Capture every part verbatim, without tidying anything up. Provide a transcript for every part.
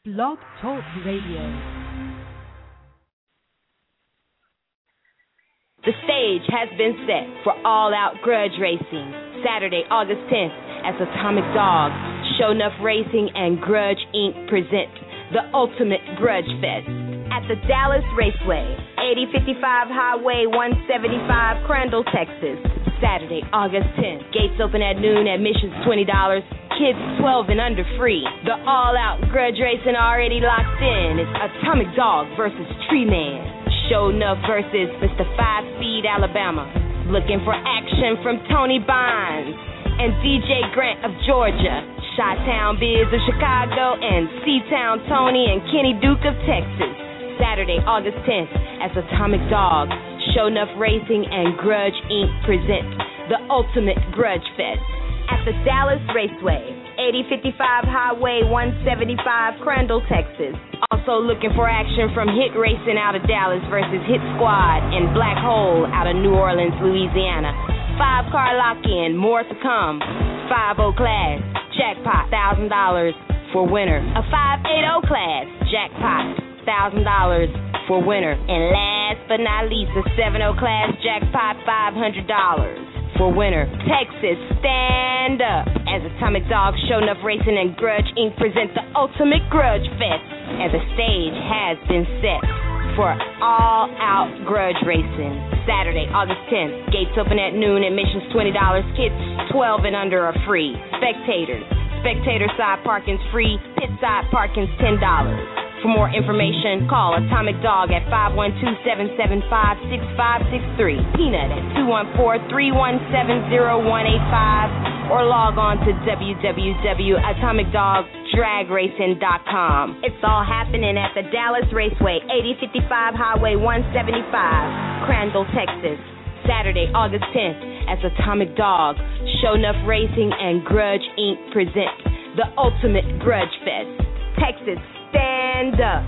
Blog Talk Radio. The stage has been set for all-out grudge racing, Saturday, August tenth, as Atomic Dog, Show Enough Racing, and Grudge Incorporated present the Ultimate Grudge Fest at the Dallas Raceway, eighty fifty-five Highway one seventy-five, Crandall, Texas. Saturday, August tenth. Gates open at noon, admissions twenty dollars. Kids twelve and under free. The all-out grudge racing already locked in. It's Atomic Dog versus Tree Man. Show Enough versus Mister Five Speed Alabama. Looking for action from Tony Bonds and D J Grant of Georgia. Chi-Town Biz of Chicago and C-Town Tony and Kenny Duke of Texas. Saturday, August tenth, as Atomic Dog, Show Enough Racing, and Grudge Incorporated present the Ultimate Grudge Fest at the Dallas Raceway, eighty fifty-five Highway one seventy-five, Crandall, Texas. Also looking for action from Hit Racing out of Dallas versus Hit Squad and Black Hole out of New Orleans, Louisiana. Five-car lock-in, more to come. five oh class, jackpot, one thousand dollars for winner. A five eighty class, jackpot, one thousand dollars for winner. And last but not least, a seven oh class, jackpot, five hundred dollars for winner. Texas, stand up as Atomic Dog, Show Enough Racing, and Grudge Incorporated present the Ultimate Grudge Fest, and the stage has been set for all-out grudge racing. Saturday, August tenth. Gates open at noon. Admissions twenty dollars. Kids twelve and under are free. Spectators. Spectator side parking's free. Pit side parking's ten dollars. For more information, call Atomic Dog at five one two, seven seven five, six five six three, Peanut at two one four, three one seven, zero one eight five, or log on to w w w dot atomic dog drag racing dot com. It's all happening at the Dallas Raceway, eighty fifty-five Highway one seventy-five, Crandall, Texas. Saturday, August tenth, as Atomic Dog, Show Enough Racing, and Grudge Incorporated present the Ultimate Grudge Fest. Texas, stand up.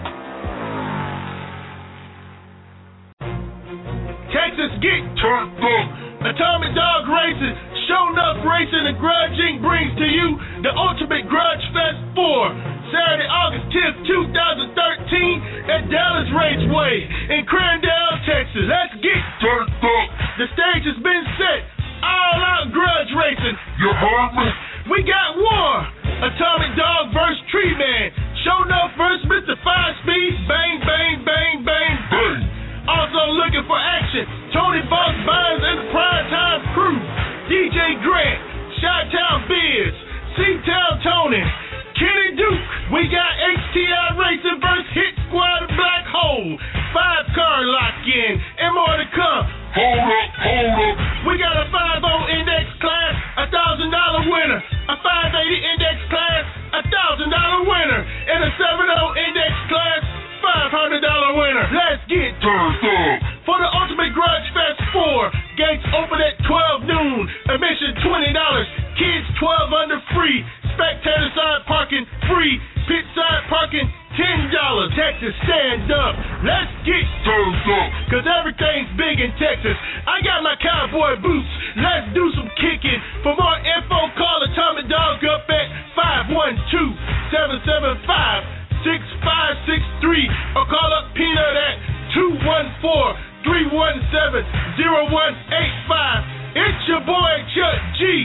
Texas, get turned up. Atomic Dog Racing, Show Enough Racing, and Grudge Incorporated brings to you the Ultimate Grudge Fest for Saturday, August tenth, twenty thirteen at Dallas Raceway in Crandall, Texas. Let's get turned up. The stage has been set. All out grudge racing. You heard me? We got war. Atomic Dog versus Tree Man. Show Enough versus Mister Five Speed. Bang, bang, bang, bang, bang. Also looking for action. Tony Boss Bonds and the Prime Time Crew. D J Grant. Chi-Town Biz. C-Town Tony. Kenny Duke. We got H T I Racing versus Hit Squad and Black Hole. Five car lock-in. And more to come. Hold up, hold up. We got a five oh index class, a one thousand dollars winner. A five eighty index class, a one thousand dollars winner. And a seven oh index class, five hundred dollars winner. Let's get turned up. For the Ultimate Grudge Fest four, gates open at twelve noon. Admission twenty dollars. Kids twelve under free. Spectator side parking free. Pit side parking ten dollars. Texas, stand up. Let's get turned up. Cause everything's big in Texas. I got my cowboy boots. Let's do some kicking. For more info, call Atomic Dog up at five one two, seven seven five, six five six three or call up Peanut at two one four, three one seven, zero one eight five. It's your boy Chuck G.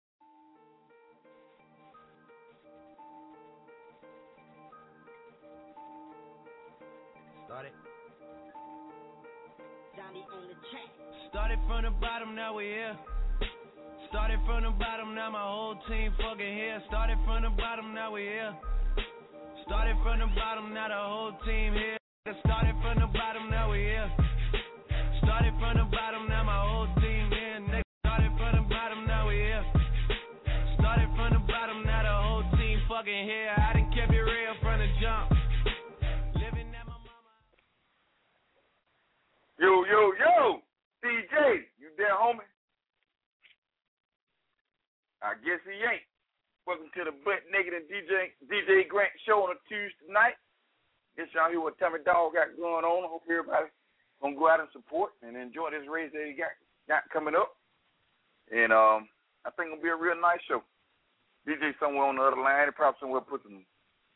Started from the bottom, now we here. Started from the bottom, now my whole team fucking here. Started from the bottom, now we here. Started from the bottom, now the whole team here. Started from the bottom, now we here. Started from the bottom, now my whole team here. Nigga, started from the bottom, now we here. Started from the bottom, now the whole team fucking here. I done kept it real from the jump. Living at my mama. Yo, yo, yo. D J, you there, homie? I guess he ain't. Welcome to the Butt Naked and D J D J Grant show on a Tuesday night. Guess y'all hear what Atomic Dog got going on. I hope everybody gonna go out and support and enjoy this race that he got got coming up. And um, I think it'll be a real nice show. D J somewhere on the other line. He probably somewhere put some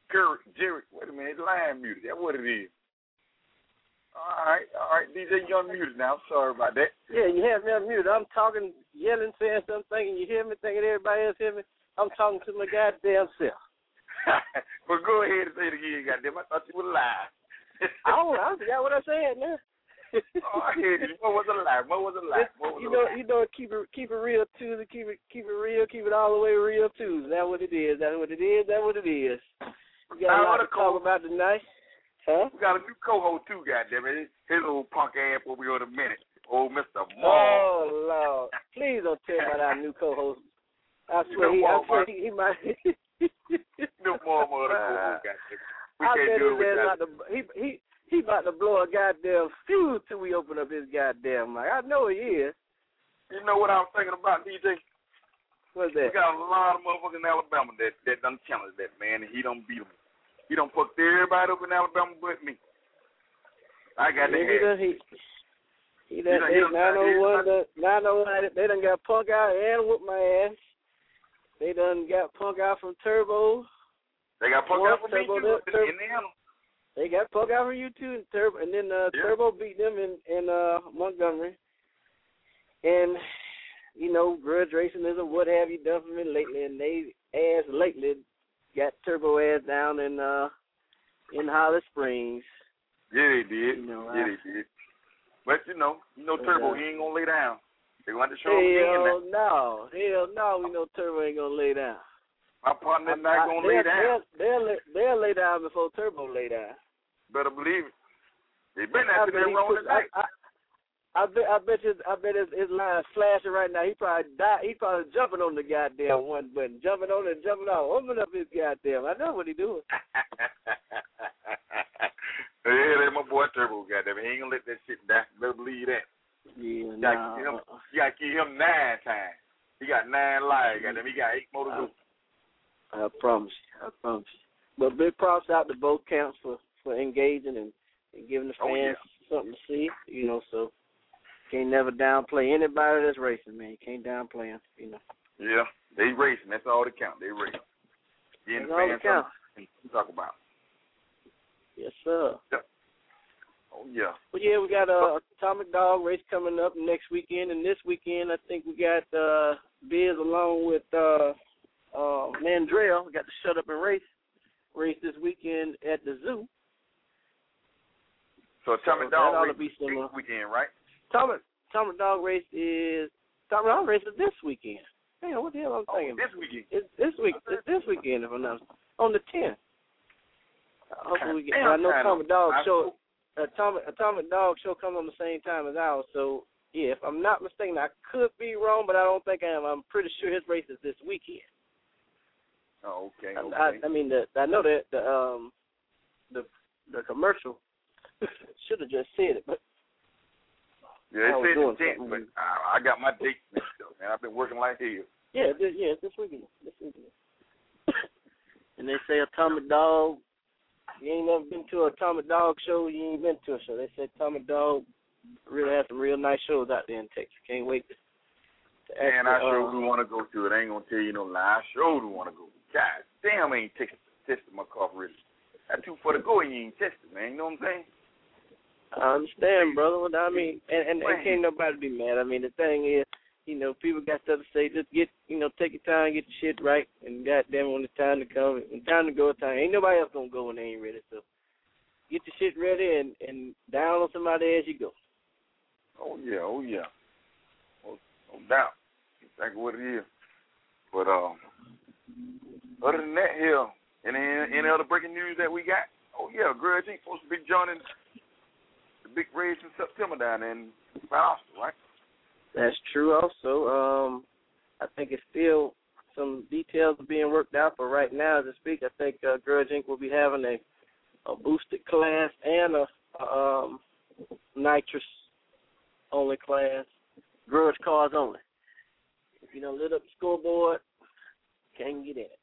Jerry, Jerry, wait a minute, line muted. That's what it is. All right, all right, D J, you unmuted now. I'm sorry about that. Yeah, you have me unmuted. I'm talking, yelling, saying something, thinking you hear me, thinking everybody else hear me. I'm talking to my goddamn self. Well, go ahead and say it again, goddamn. I thought you were live. I don't I forgot what I said now. Oh, I hear you. What was a lie? What was a lie? What was you a know, lie? you know, keep it, keep it real Tuesday. Keep it, keep it real. Keep it all the way real Tuesday. That's what it is. That's what it is. That's what it is. We got a lot to talk about tonight. Huh? We got a new co-host too, goddamn it. His little punk ass will be on a minute. Old Mister Moore. Oh Lord! Please don't tell about our new co-host. I swear, he, I swear he, he might. No more, more the co-host, goddamn. We I can't bet do it his ass without. about to, he he he about to blow a goddamn fuse till we open up his goddamn mic. I know he is. You know what I was thinking about, D J? What's that? We got a lot of motherfuckers in Alabama that that done challenge that man, and he don't beat them. He done fucked everybody up in Alabama but me. I got the he, head. done, he, he done, he done, nine oh one, nine oh one, they done got Punk out and whooped my ass. They done got Punk out from Turbo. They got Punk out from me too. Turbo, Turbo. In them. They got Punk out from you too, and Turbo, and then uh, yeah. Turbo beat them in in uh, Montgomery. And you know, grudge racing is a what have you done for me lately, and they ass lately got Turbo ass down in uh in Holly Springs. Yeah, they did. You know, yeah, I, they did. But you know, you know, Turbo, uh, he ain't gonna lay down. They want to show hell him again. No, hell no, we know Turbo ain't gonna lay down. My partner's I, not I, gonna lay down. They'll, they'll, lay, they'll lay down before Turbo lay down. Better believe it. They been after that wrong tonight. I, I, I bet, I bet, his, I bet his, his line's flashing right now. He probably die. He probably jumping on the goddamn one button, jumping on it, and jumping off, opening up his goddamn. I know what he doing. Yeah, that's my boy Turbo, goddamn. He ain't gonna let that shit die. Better believe that. Yeah, you gotta, nah. keep him, you gotta keep him nine times. He got nine lives, goddamn. He got eight more to go. I, I promise you. I promise you. But big props out to both camps for, for engaging and, and giving the fans oh, yeah. something to see. You know, so can't never downplay anybody that's racing, man. You can't downplay them, you know. Yeah, they racing. That's all that count. They racing. Getting the fans something to talk about. Yes, sir. Yeah. Oh, yeah. Well, yeah, we got a Atomic Dog race coming up next weekend, and this weekend I think we got uh, Biz along with uh, uh, Mandrell. We got to shut up and race race this weekend at the zoo. So Atomic so Dog race be this weekend, right? Atomic, Atomic Dog race is Atomic Dog race is this weekend. Damn, what the hell I'm oh, thinking? This weekend. It's this week. It's this weekend, if I'm not on the tenth. Hopefully we get. Damn, I know Atomic Dog I show. Atomic Atomic Dog show comes on the same time as ours. So yeah, if I'm not mistaken, I could be wrong, but I don't think I am. I'm pretty sure his race is this weekend. Oh, okay. I, okay. I, I mean, the, I know that the um the the commercial should have just said it, but yeah, I they said was the tenth, but I, I got my dates mixed up, man. I've been working like hell. Yeah, this, yeah, it's this weekend. This weekend. And they say Atomic Dog. You ain't never been to an Atomic Dog show, you ain't been to a show. They said Atomic Dog really has some real nice shows out there in Texas. Can't wait to, to actually, Man, I sure uh, do want to go to it. I ain't going to tell you no lie. I sure do want to go. God damn, I ain't tested, tested my car really. That's too far to go and you ain't tested, man. You know what I'm saying? I understand, brother. I mean, and, and, and can't nobody be mad. I mean, the thing is, you know, people got stuff to say. Just get, you know, take your time, get your shit right, and goddamn, when the time to come, when time to go, time ain't nobody else gonna go when they ain't ready. So get your shit ready and, and down on somebody as you go. Oh yeah, oh yeah, oh, no doubt. Exactly what it is. But um, other than that, here, any any other breaking news that we got? Oh yeah, Grudge Incorporated supposed to be joining the big race in September down in Boston, right? That's true also. Um, I think it's still some details are being worked out, but right now, as I speak, I think uh, Grudge Incorporated will be having a, a boosted class and a, a um, nitrous-only class, Grudge cars only. If you don't lit up the scoreboard, can't get in it.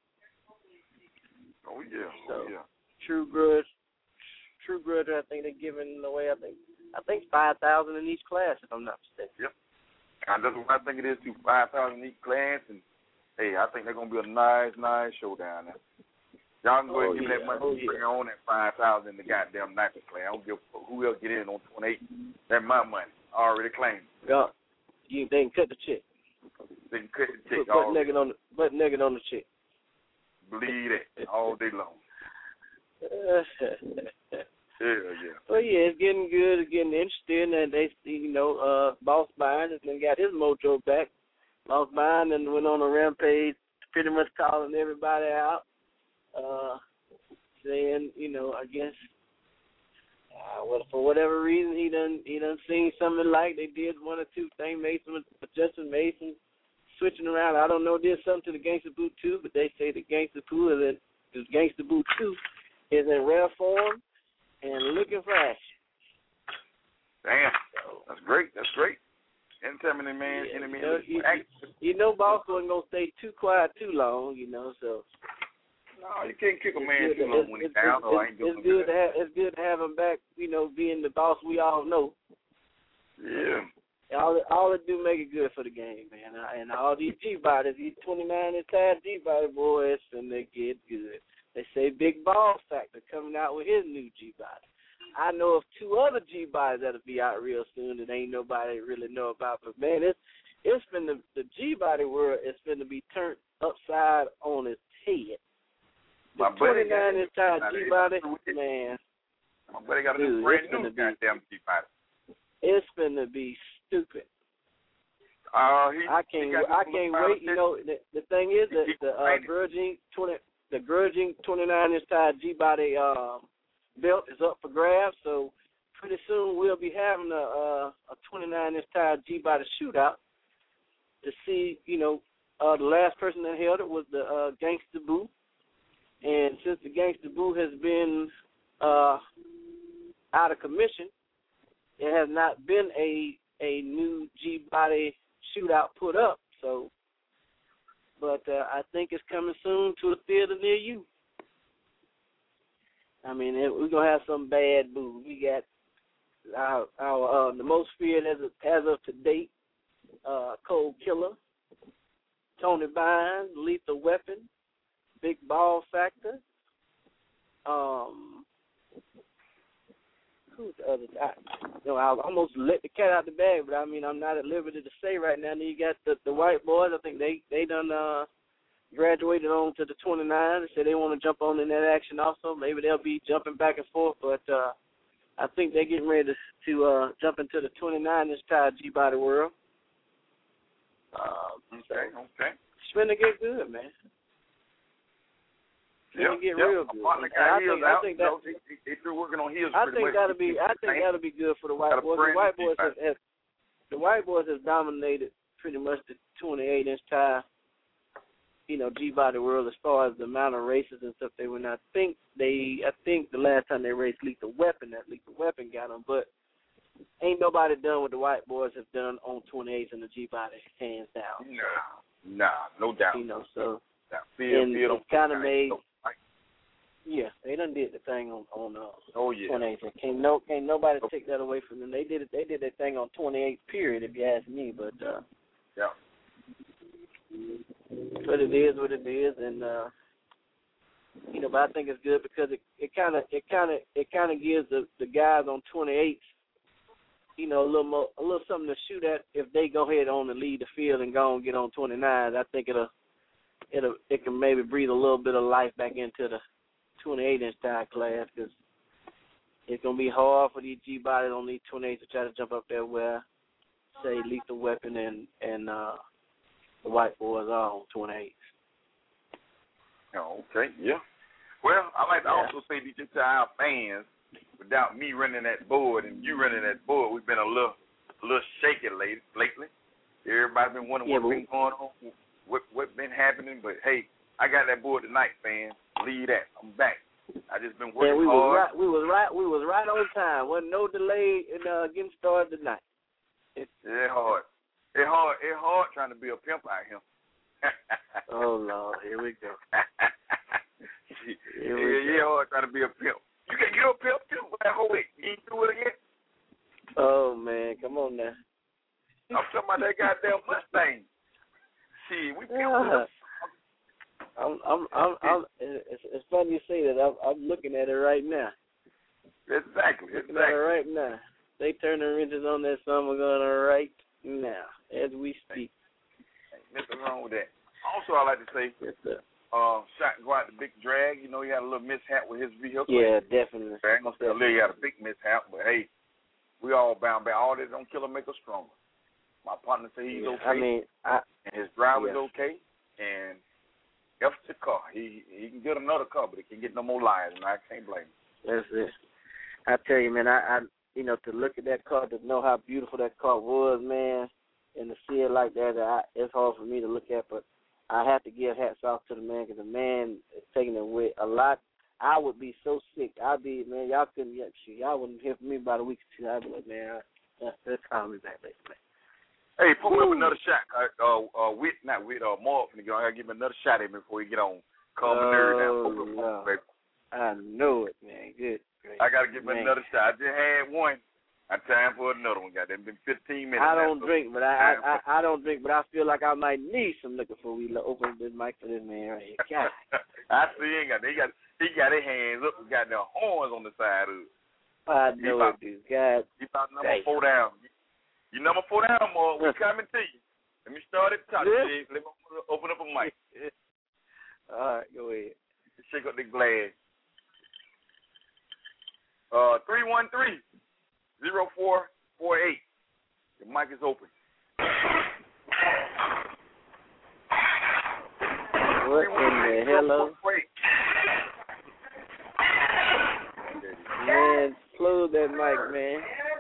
Oh, yeah. So, oh, yeah. True Grudge, True Grudge, I think they're giving away, I think, I think five thousand in each class, if I'm not mistaken. Yep. And that's what I think it is, too, five thousand in each class. And, hey, I think they're going to be a nice, nice show down there. Y'all can go ahead oh, and give yeah. me that money. Oh, Bring yeah. on that five thousand in the goddamn night play. I don't give a fuck who else get in on twenty-eight. That's my money. I already claimed. Yeah. You they can cut the check. They can cut the check. Butt naked on the butt naked on the check. Believe that all day long. Yeah, yeah. Well, yeah, it's getting good. It's getting interesting, and they, you know, uh, Boss Biden and got his mojo back. Boss Biden went on a rampage, pretty much calling everybody out, uh, saying, you know, I guess, uh, well, for whatever reason, he done he done seen something like they did one or two things. Mason, Justin Mason, switching around. I don't know, did something to the Gangsta Boo two, but they say the Gangsta Boo is in, the Gangsta Boo two is in rare form and looking for action. Damn, that's great. That's great. Anytime any man, Yeah, any man, you know, you, you know, Boss wasn't gonna stay too quiet too long, you know. So no, you can't kick a man it's too good, long it's, when he's it's, down. It's, Oh, I ain't doing it's good to have it's good to have him back, you know, being the boss we all know. Yeah. All all it do make it good for the game, man. And all these G bodies, these twenty-nine inside G body boys, and they get good. They say Big Ball Factor coming out with his new G body. I know of two other G bodies that'll be out real soon that ain't nobody really know about. But man, it's it's been the the G body world. It's been to be turned upside on its head. The twenty-nine inside G body, man. My buddy got a dude, new brand new be, goddamn G body. It's been to be stupid. Uh, he, I can't. he I can't wait. You know, the, the thing is that the uh, Grudging twenty, the Grudging twenty-nine inch tide G body uh, belt is up for grabs. So pretty soon we'll be having a a, a twenty-nine inch tide G body shootout to see. You know, uh, the last person that held it was the uh, Gangsta Boo, and since the Gangsta Boo has been uh, out of commission, there has not been a a new G body shootout put up. So, but uh, I think it's coming soon to a theater near you. I mean, we're gonna have some bad boo. We got our our uh, the most feared as of, as of to date, uh, Cold Killer, Tony Bynes, Lethal Weapon, Big Ball Factor. Um. Who's the other? I, you know, I almost let the cat out the bag, but I mean, I'm not at liberty to say right now. And then you got the, the white boys. I think they they done uh, graduated on to the twenty-nine. They said they want to jump on in that action also. Maybe they'll be jumping back and forth, but uh, I think they're getting ready to, to uh, jump into the twenty-nine inch tide G body world. Um, okay, okay. It's gonna get good, man. Yeah, get yep. real good. I think, I think that, they, they, they're working on his. I think that'll be. I think that'll be good for the white boys. The white boys have, have the white boys have dominated pretty much the twenty-eight inch tie, you know, G body world as far as the amount of races and stuff they went. I think they. I think the last time they raced Lethal Weapon, that Lethal Weapon got them, but ain't nobody done what the white boys have done on twenty-eights in the G body, hands down. Nah, nah, no doubt. You know, so nah, feel, and feel it's kind of made. Yeah, they done did the thing on on uh, oh, yeah. twenty-eight. Can't no can't nobody take that away from them. They did it. They did that thing on twenty-eight. Period. If you ask me, but uh, yeah. But it is what it is, and uh, you know. But I think it's good because it it kind of it kind of it kind of gives the the guys on twenty-eights, you know, a little more a little something to shoot at if they go ahead on and lead the field and go and get on twenty-nines. I think it'll it'll it can maybe breathe a little bit of life back into the twenty-eight inch tire class, because it's going to be hard for these G bodies on these twenty-eights to try to jump up there where, say, Lethal Weapon and, and uh, the white boys are on twenty-eights. Oh, okay, yeah. Well, I like to yeah. also say to our fans, without me running that board and you running that board, we've been a little a little shaky lately. Everybody's been wondering yeah, what's been going on, what what's been happening, but, hey, I got that board tonight, fans. Leave that. I'm back. I just been working yeah, we hard. Was right, we was right. We was right on time. Wasn't no delay in uh, getting started tonight. It's it hard. It hard. It hard trying to be a pimp out here. Oh Lord, here we go. Here we yeah, go. yeah, hard trying to be a pimp. You can get a pimp too, but that whole week you ain't do it again. Oh man, come on now. I'm talking about that goddamn Mustang. See, we pimp. Yeah. I'm, I'm, I'm, I'm, it's, it's funny you I'm, I'm looking at it right now. Exactly. Looking exactly. at it right now. They turn the wrenches on that summer gun right now as we speak. Ain't nothing wrong with that. Also, I like to say, yes, sir. uh, shot and go out the big drag. You know, he had a little mishap with his vehicle. Yeah, definitely. I ain't gonna say he had a big mishap, but hey, we all bound back. All this don't kill or make us stronger. My partner said he's yeah, okay. I mean, I, and his driver's yeah. okay. And F's the car. He he can get another car, but he can get no more lives, and I can't blame him. That's it. I tell you, man, I, I you know, to look at that car, to know how beautiful that car was, man, and to see it like that, I, it's hard for me to look at, but I have to give hats off to the man, because the man is taking it with a lot. I would be so sick. I'd be, man, y'all couldn't, y'all wouldn't hear from me about a week or two. I'd be like, man, let's call me back later, man. Hey, put me up another shot. Uh, uh, uh with not with uh, Mark finna go. I gotta give him another shot at him before he get on. Calm the nerve down. Oh, no. I know it, man. Good. Great. I gotta give him man. another shot. I just had one. I time for another one. Got them been fifteen minutes. I don't now, drink, but I, I I I don't drink, but I feel like I might need some liquor before we open this mic for this man right here. God. I see he ain't got. He got. He got his hands up. He got the horns on the side of it. I know about, it, dude. God. He about number Damn. four down. You number four down, Mark. We coming to you. Let me start at the top, yeah. Steve. Let me open up a mic. All right, go ahead. Shake up the glass. Uh, three one three, zero four four eight. The mic is open. What in the hello? Man, close that mic, man.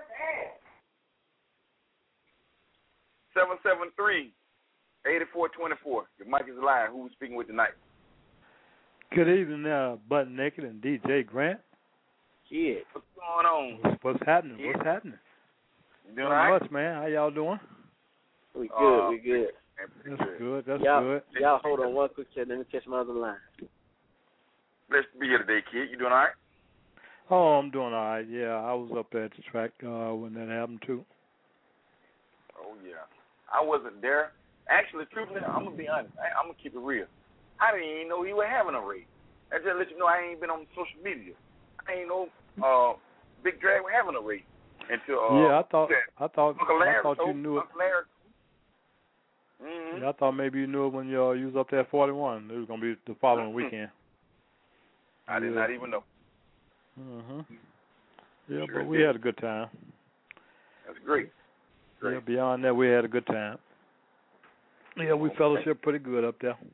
seven seven three, eight four two four. Your mic is live. Who we speaking with tonight? Good evening, uh, Butt Naked and D J Grant. Yeah. What's going on? What's, what's happening? Yeah. What's happening? You doing Not all right? much, man. How y'all doing? We good. Uh, we good. That's good. good. That's y'all, good. Y'all hold on one quick second. Let me catch my other line. Blessed to be here today, kid. You doing all right? Oh, I'm doing all right. Yeah, I was up there at the track uh, when that happened, too. Oh, yeah. I wasn't there. Actually, truthfully, I'm going to be honest. I, I'm going to keep it real. I didn't even know he was having a race. I just let you know I ain't been on social media. I ain't know uh, Big Drag was having a race until uh, yeah. I thought I thought Uncle Larry I thought you told, knew it. Uncle Larry. Mm-hmm. Yeah, I thought maybe you knew it when you, uh, you was up there at forty-one. It was gonna be the following weekend. I did yeah. not even know. Mhm. Yeah, Sure but we did. had a good time. That's great. great. Yeah. Beyond that, we had a good time. Yeah, we Okay. fellowship pretty good up there.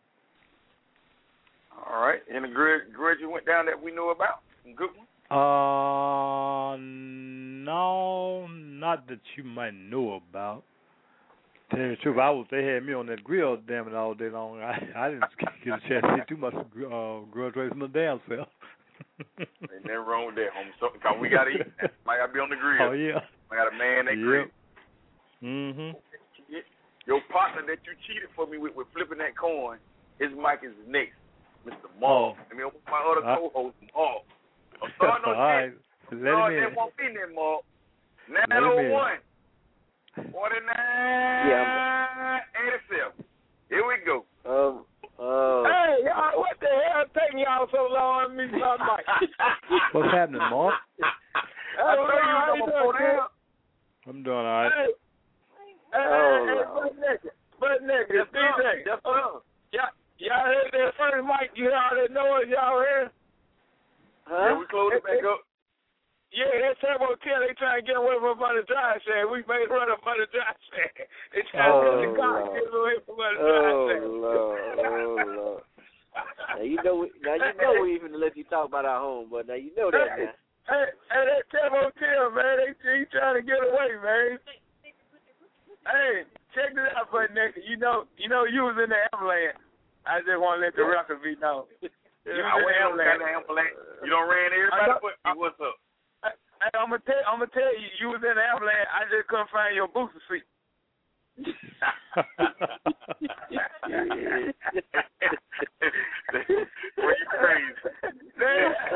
All right. And the grudge, grudge you went down that we knew about? Some good one? Uh, no, not that you might know about. Tell you the truth, I was, they had me on that grill, damn it, all day long. I, I didn't get a chance to see too much uh, grudge racing my damn self. Ain't nothing wrong with that, homie. So, cause we got to eat. Might got to be on the grill. Oh, yeah. I got a man that yep. grill. Mm-hmm. Your partner that you cheated for me with, with flipping that coin, his mic is next. Mister Maul. Oh. I mean, my other Uh, co-host, Maul. I'm starting on all right. that. Let him in. That won't be there, Maul. Let nine him oh in. one, forty-nine, eighty-seven. Here we go. Um, uh, Hey, y'all, what the hell taking y'all so long to meet my mic? What's happening, Mark? I told you how I'm going to pull down. I'm doing all right. Hey, hey, Oh, hey, Lord. butt naked, butt naked, Yes, D J. sir. Yes, sir. Y'all, y'all heard that first mic? You already know it, y'all heard? Yeah, huh? we close it back up. Yeah, that Turbo ten, they trying to get away from Money Drive saying we made run of Money Drive saying. They trying to get the car Oh, get away from Money Drive Oh saying. Lord, oh Lord. Now you know, we, now you know we even let you talk about our home, but now you know that now. Hey, hey, that Turbo ten, man, they he trying to get away, man. Hey, check this out, butt naked. You know, you know, you was in the ambulance. I just want to let the record be known. You I was in went the out ambulance. the ambulance. You don't ran everybody, but what's up? Hey, I'm gonna tell, I'm gonna tell you, you was in the ambulance. I just couldn't find your booster seat. Well, you crazy. They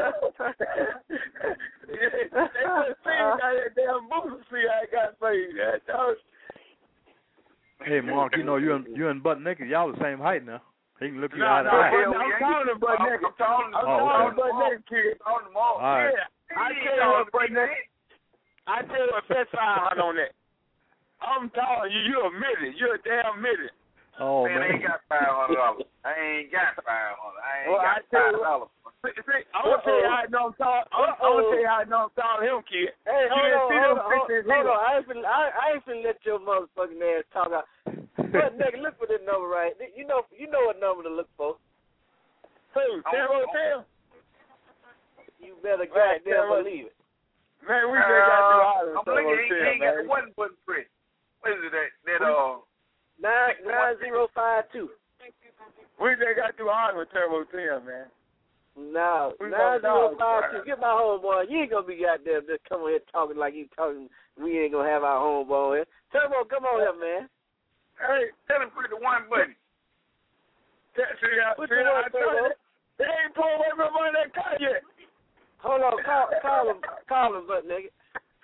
couldn't see me. I had damn booster seat. I got saved. That was. Hey, Mark, you know, you and, you and Butt Naked, y'all the same height now. He can look you No, out no, of the eye. I'm calling him butt naked. I'm calling him. I'm Oh, calling him okay. butt naked, kid. Calling them all. All right. Yeah, I tell you what, butt naked. I tell you what, that's five hundred on that. I'm telling you, you admit it. You're a damn midget. Oh, man, man. I ain't got five hundred dollars. I ain't got five hundred. I ain't Well, I got tell five you dollars. See, see, I want to tell you how I know I'm talking. I want to tell you how I know I'm talking him, kid. Hey, You hold didn't on, see hold them on, hold, pictures hold either. on. I ain't finna, I, I ain't finna let your motherfucking ass talk out. But nigga, look for this number right. You know, you know what number to look for. Who? Sam Hotel? You better Right, goddamn tell us. believe it. Man, we just got to Uh, holler I'm Sam looking. He, he Hotel, ain't got the man. one button press. What is it that that uh? Nine nine zero five two. We just got to holler with Turbo Hotel, man. No, We nine zero gonna five dog. two. Get my homeboy. You ain't gonna be goddamn just come on here talking like you talking. We ain't gonna have our homeboy here. Turbo, come on here, man. Hey, tell him put the one button. See, see, I, Put see, the I one, told Turbo. you, they ain't pulled away from under that car yet. Hold on, call, call him, call him, butt nigga.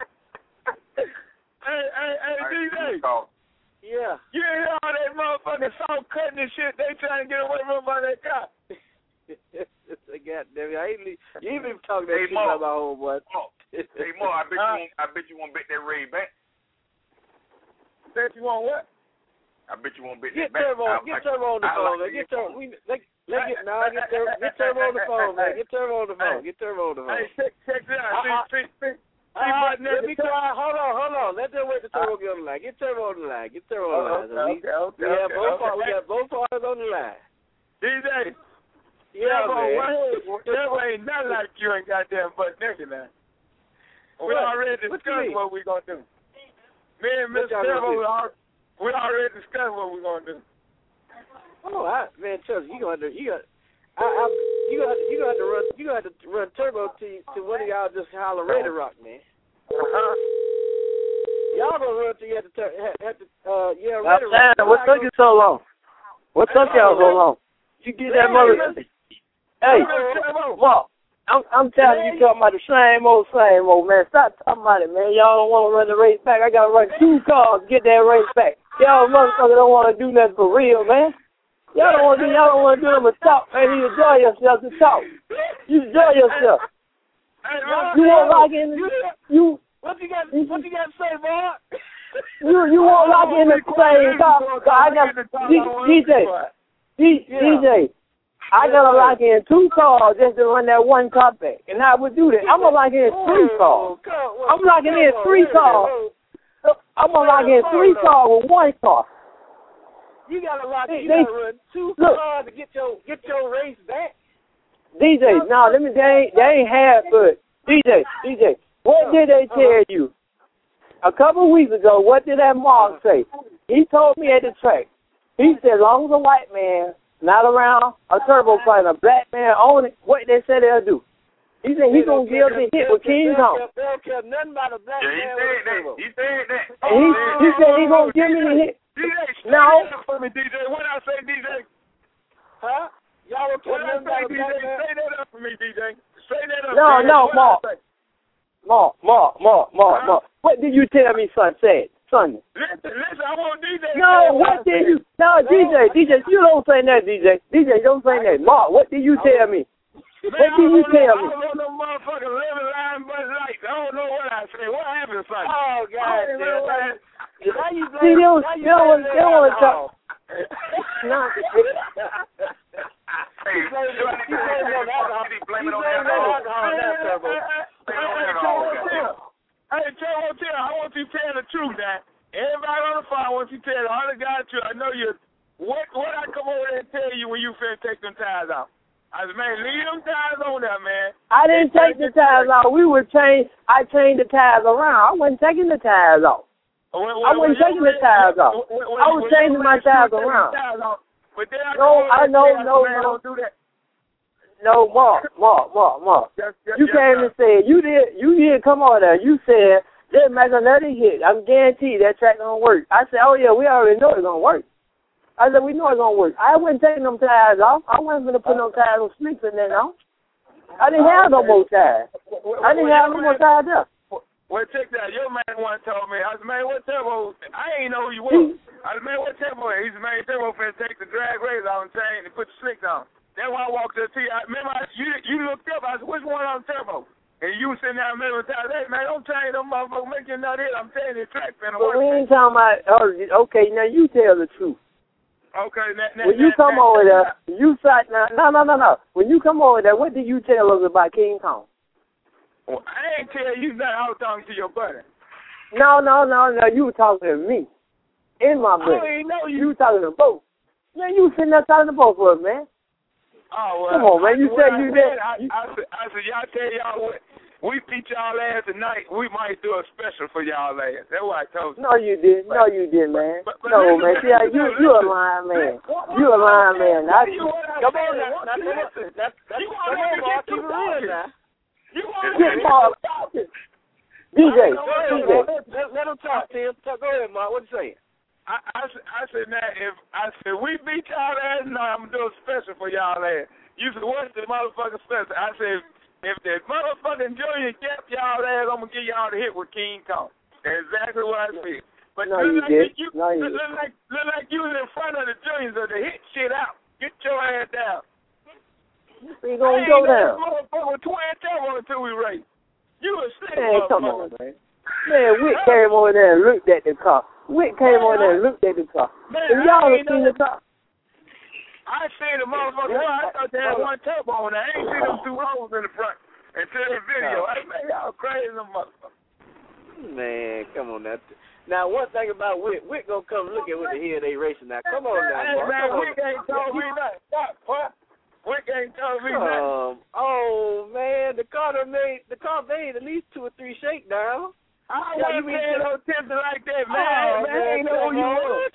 Hey, hey, hey, D J. Yeah. You ain't hear all that motherfucking salt cutting and shit. They trying to get away from under that car. Goddamn it, I ain't, you ain't been talking that Hey, shit Mo. about my homeboy. Mo. Hey Mo, I bet you won't, I bet you won't bet that Ray back. Bet you want what? I bet you won't bet Get that back. Turbo, I, get I, Turbo on the I phone, like man. to Get hear Turbo. from We, let, let get, nah, get Turbo, get Turbo on the phone, man. Get Turbo on the phone. Get Turbo on the phone. Hey, check, check it out. Uh-uh. See, see, see. Uh, let me try. Hold on, hold on. Let them wait till Turbo get on the line. Get Turbo on the line. Get Turbo on the line. So we, Okay, okay, we have okay, both. okay. Part, we got both parties on the line. D J. Yeah, Turbo, man. what- Turbo ain't nothing like you ain't goddamn butt naked now. We What? already What you discussed mean? what we gonna do. Me and What Mister y'all gonna Turbo, do? we al- we already discussed what we gonna do. Oh, I, man, trust me, you gonna have to, you got, I, I, you gonna have to, you gonna have to run, you gonna have to run Turbo to to one of y'all just holler Ready Rock, man. Uh-huh. Y'all gonna run to you at the, tur- at, at the uh, yeah, Now, Ready Rock. Sam, what took you so long? What took y'all so long? You get that mother. Hey, Mark, I'm I'm telling you, you talking about the same old, same old, man. Stop talking about it, man. Y'all don't want to run the race back. I gotta run two cars to get that race back. Y'all motherfuckers don't want to do nothing for real, man. Y'all don't want to do. Y'all don't want to do them to talk, man. You enjoy yourself to talk. You enjoy yourself. You won't lock in. You. What you got? What you got to say, boy? You you won't lock in the same car. I got D J. D, Yeah. D J, I gotta lock in two cars just to run that one car back, and I would do that. I'm gonna lock in three cars. I'm locking in three cars. I'm gonna lock in three cars with one car. You gotta lock. You They- gotta run two look. cars to get your get your race back. D J, no, let me. They ain't, they ain't half good. D J, D J, what did they tell you? A couple of weeks ago, what did that Mark say? He told me at the track. He said, as long as a white man not around a turbo fighter, a black man on it, what they said they'll do. He said he's going to give the hit with King Kong. They don't care nothing about a black Yeah, he man said with a that. turbo. He said that. And he, he said he's going to give me the hit. D J, straighten No. that up for me, D J. What I say, D J? Huh? Y'all don't care What I nothing say, about a D J? black man. Say that up for me, D J. Say that up. No, D J. no, What I Mark. say? Mark, Mark, Mark, Mark, Huh? Mark. What did you tell me, son, said, Sunday? Listen, listen, I want D J. to No, say what I did said. you? No, D J, D J, you don't say that, D J. D J, don't say that. Mark, what did you tell me? Man, What did you I tell don't me? know, I don't know motherfucking living line but lights. I don't know what I said. What happened, son? Oh God, I don't know what damn. Now you blame. See, they don't, now they you don't, blame want- they don't want to alcohol. talk. No. Hey, You blame it- you blame it on alcohol. He blame You it on blame it on alcohol. alcohol now, Turbo. Hey, Joe Hotel, I want you to tell the truth now. Everybody on the phone, I want you to tell the honest God the truth. I know you. What what I come over there and tell you when you finna take them tires out? I said, man, leave them tires on there, man. I didn't take the tires off. We were change. I changed the tires around. I wasn't taking the tires off. When, when, I wasn't taking the tires off. I was changing my tires around. But then I No, I know, no, man, no. don't do that. No, Mark, Mark, Mark, Mark. Yes, yes, You yes, came sir. and said you did. You did come on there. You said let's make another hit. I'm guaranteed that track gonna work. I said, oh yeah, we already know it's gonna work. I said we know it's gonna work. I wasn't taking them tires off. I wasn't gonna put no tires on slicks and then on. I didn't have no more tires. I didn't have no more tires up. Well, check that. Your man once told me, I said, man, what Turbo? I ain't know who you was. I said, man, what Turbo? He said, man, Turbo finna take the drag race out and chain and put the slicks on. That's why I walked up to you. I remember I, you you looked up. I said, which one on Turbo? And you was sitting there remember telling, hey, man, don't change them motherfuckers. Make you not hit. I'm telling you, the track finna But work. we ain't talking about, oh, okay, now you tell the truth. Okay, now, now, when you now, come now, over now, there, you sat now. No, no, no, no. When you come over there, what did you tell us about King Kong? Well, I ain't tell you nothing. I was talking to your buddy. No, no, no, no. You were talking to me. In my buddy. I ain't know you. You were talking to both. Man, you were sitting there talking to both of us, man. Oh, well. Come on, man. You I, said I you said, did. I, I, said, I said, y'all tell y'all what. We beat y'all ass tonight. We might do a special for y'all ass. That's what I told you. No, you didn't. No, you didn't, man. But, but no, listen, man. See, listen, you, listen, you a lying man. You a lying man. I, come on now. Now, listen. That's, that's, come on, Mark. Keep it real now. Get Mark talking. D J, go ahead, D J. Let, let him talk, Tim. Go ahead, Mark. What you saying? I, I, I said, now, if I said, we beat y'all ass, no, I'm going to do a special for y'all ass. You said, what's the motherfucking special? I said, if the motherfucking Junior kept y'all ass, I'm going to give y'all the hit with King Kong. That's exactly what I said. But no, look you like did. You, no, you look, look, like, look like you was in front of the Juniors or the hit shit out. Get your ass down. We going to go down. Motherfucker, twin Turbo until we race. You a sick Man, come on, motherfucker. man. Man, Wick came over there and looked at the car. Wick came over there and looked at the car. Man, If y'all I have ain't seen know- the car. I seen the motherfucker. Well, I thought they had one turbo on there. I ain't seen them two holes in the front until the video. Hey, man, y'all crazy motherfucker. Man, come on now. Now, one thing about Wick, Wick gonna come look at what the hell they racing now. Come on now, Hey, Mark. man, Come Wick on. ain't told me nothing. What? What? Wick ain't told me Um, nothing. oh man, the car done made the car made at least two or three shakedowns. I Yeah, wasn't you paying mean- no attention like that, man. Oh, man, I ain't know who you was.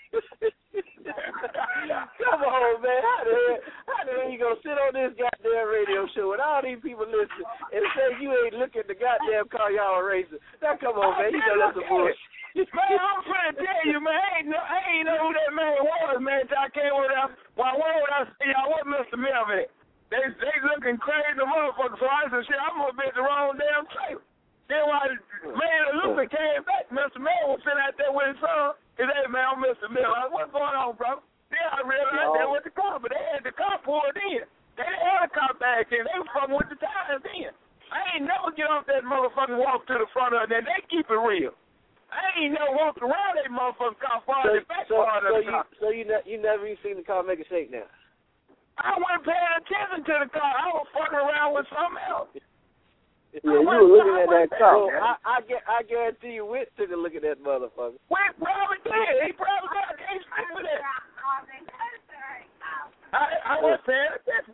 Come on, man. How the hell, how the hell you gonna sit on this goddamn radio show with all these people listening and say you ain't looking at the goddamn car y'all racing? Now come on, man. You know that's a bullshit. Man, I'm trying to tell you, man, I ain't know, I ain't know who that man was, man, till I came over there. Why, why would I say, y'all, what Mister Melvin? They they looking crazy motherfuckers, so I said, shit, I'm gonna be at the wrong damn trailer. Then when man, Luther came back, Mister Miller was sitting out there with his son. He said, hey, man, I'm Mister Miller. I said, what's going on, bro? Then I realized they was the car, but they had the car pulled in. They didn't have the car back in. They was fucking with the tires in. I ain't never get off that motherfucking walk to the front of it, and they keep it real. I ain't never walked around that motherfucking car far So, the back so, part so of the you car. so you ne- you never even seen the car make a shake now? I wasn't paying attention to the car. I was fucking around with something else. Yeah, you were looking at that car. So I I, get, I guarantee you, Witt took a look at that motherfucker. Witt probably did. He probably got a case for that. I, I was paying attention.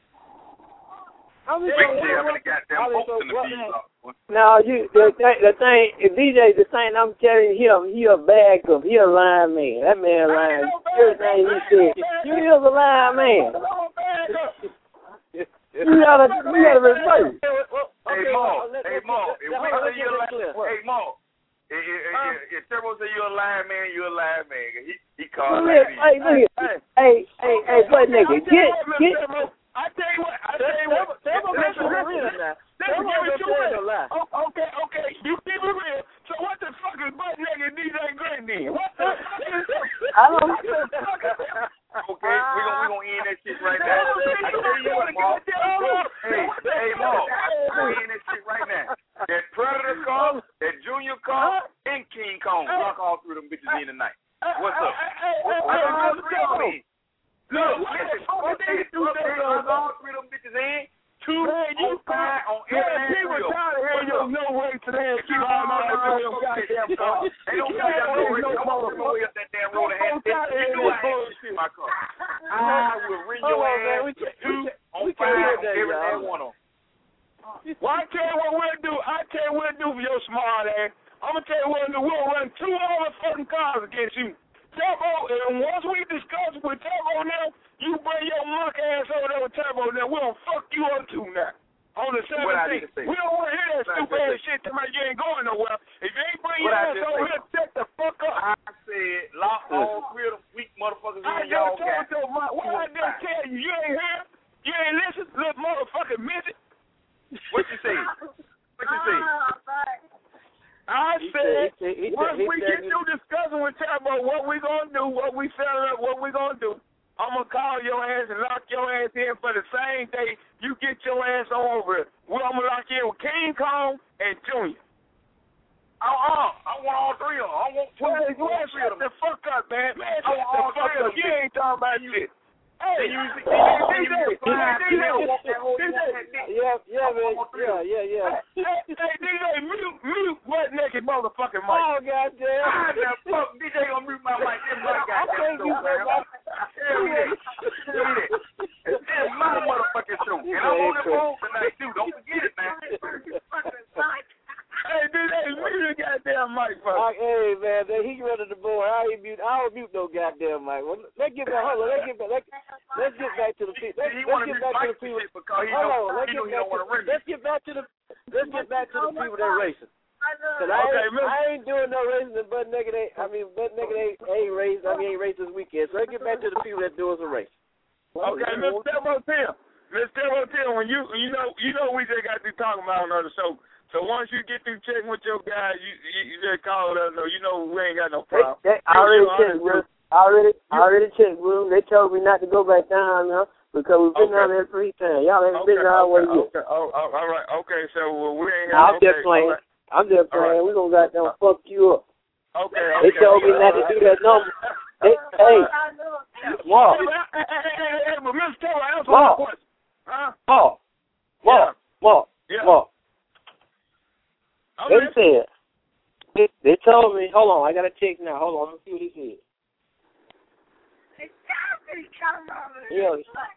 I mean, Big J, I'm in the goddamn boats in the what, bees. No, you the thing, the thing, D J, the thing I'm telling him, he a bag of, he a lying man. That man lying. Everything he said, you is a lying man. You gotta, you gotta replace. Hey, Mo, hey, Mo, if we say you're a lying, hey, Mo, if, if, if Turbo say you're a lying man, you're a lying man. He, he called Look, it. hey, look, hey, hey, hey, but nigga, get, get. I tell you what, I tell you what. Turbo gonna keep it real now. Turbo gonna tell you a lie. Okay, okay, you keep it real. So what the fuck is butt nigga D J Grant then? What the fuck is that? I don't. Okay, we're gonna, we gonna end that shit right now. I tell you what, Mo. Hey, hey, Mo, we're gonna end that shit right now. That Predator car, that Junior car, and King Kong. Lock all three of them bitches in tonight. What's up? What's up? Look, listen, okay, okay, lock all three of them bitches in. Two on fire on every people tired of hearing your no way today and keep all my goddamn car. They don't care that no way. Come on, go up that damn road and have you know I have my car. I will ring your ass two on fire on every damn one of them. Well, I tell you what we'll do. I tell you what we'll do for your smart ass. I'm gonna tell you what we'll do. We'll run two other fucking cars against you. Turbo, and once we discuss with Turbo now, you bring your monkey ass over there with Turbo, now we'll fuck you up too now. On the seventeenth. We don't want to hear that stupid ass shit till you ain't going nowhere. If you ain't bring your ass over here, check the fuck up. I said, lock all three of them weak motherfuckers I in y'all just got. told you, my, what I just tell you, you ain't hear? You ain't listen, little motherfucking midget. What you say? What you say? I he said, said, he said, he once said, he we said, get through discussing with Tambo what we gonna do, what we settle up, what we gonna do, I'm gonna call your ass and lock your ass in for the same day you get your ass on over. Well, I'm gonna lock you in with King Kong and Junior. Uh-uh. I want all three of them. I want two. Well, I want three shut of them. the fuck up, man. Man, I shut want the all fuck three of up. them. You ain't talking about shit. Hey, They use D it. J, They D J, want that whole D J, yeah, yeah, man, yeah, yeah, yeah. Hey, hey, D J, mute, mute, butt naked motherfucking mic. Oh, goddamn. Ah, that fuck. D J gonna mute my mic. This my I goddamn can't you show, say man. that. Tell me that. Tell me that. This is my motherfucking show. And I'm on the phone tonight, too. Don't forget it, man. Hey, D J, mute the goddamn mic, fuck. Like, hey, man, man, he running the board. I ain't mute. I don't mute no goddamn mic. Well, let's get back. Hold on. Let's get back. Let's, let's get back to the people. Let's, He let's want to get mute back to Mike the people. because he Hold know, on. Let's he know get he back don't want to to. rim Let's get back to the. Let's get back to the people that racing. Cause I, Okay, ain't, I ain't doing no racing. And Butt Naked ain't. I mean, Butt Naked ain't, ain't racing. I mean, ain't racing this weekend. So let's get back to the people that do us a race. Okay, Mister Stepmo Tim. Mister Stepmo Tim, when you you know you know we just got through talking about on the show. So once you get through checking with your guy, you you, you just call us. No, you know we ain't got no problem. They, they, I already checked, bro. I already, I already checked, bro. They told me not to go back down now because we've been Okay. down there three times. Y'all ain't Okay, been down okay, way yet. okay. Oh, oh, all right. Okay, so well, we ain't Nah, I'm got. just Okay, playing. all right. I'm just All playing. right. We gonna goddamn fuck you up. Okay, They okay. told me not to do that no more. Hey, hey, Mark, Hey, hey, hey, hey, hey, but Mister Taylor, answer Mark. my question. Huh? Mark, Mark, Mark, Yeah. Mark. I'm They listening. said, they, they told me, hold on, I got a text now. Hold on, let's see what he said. Yeah.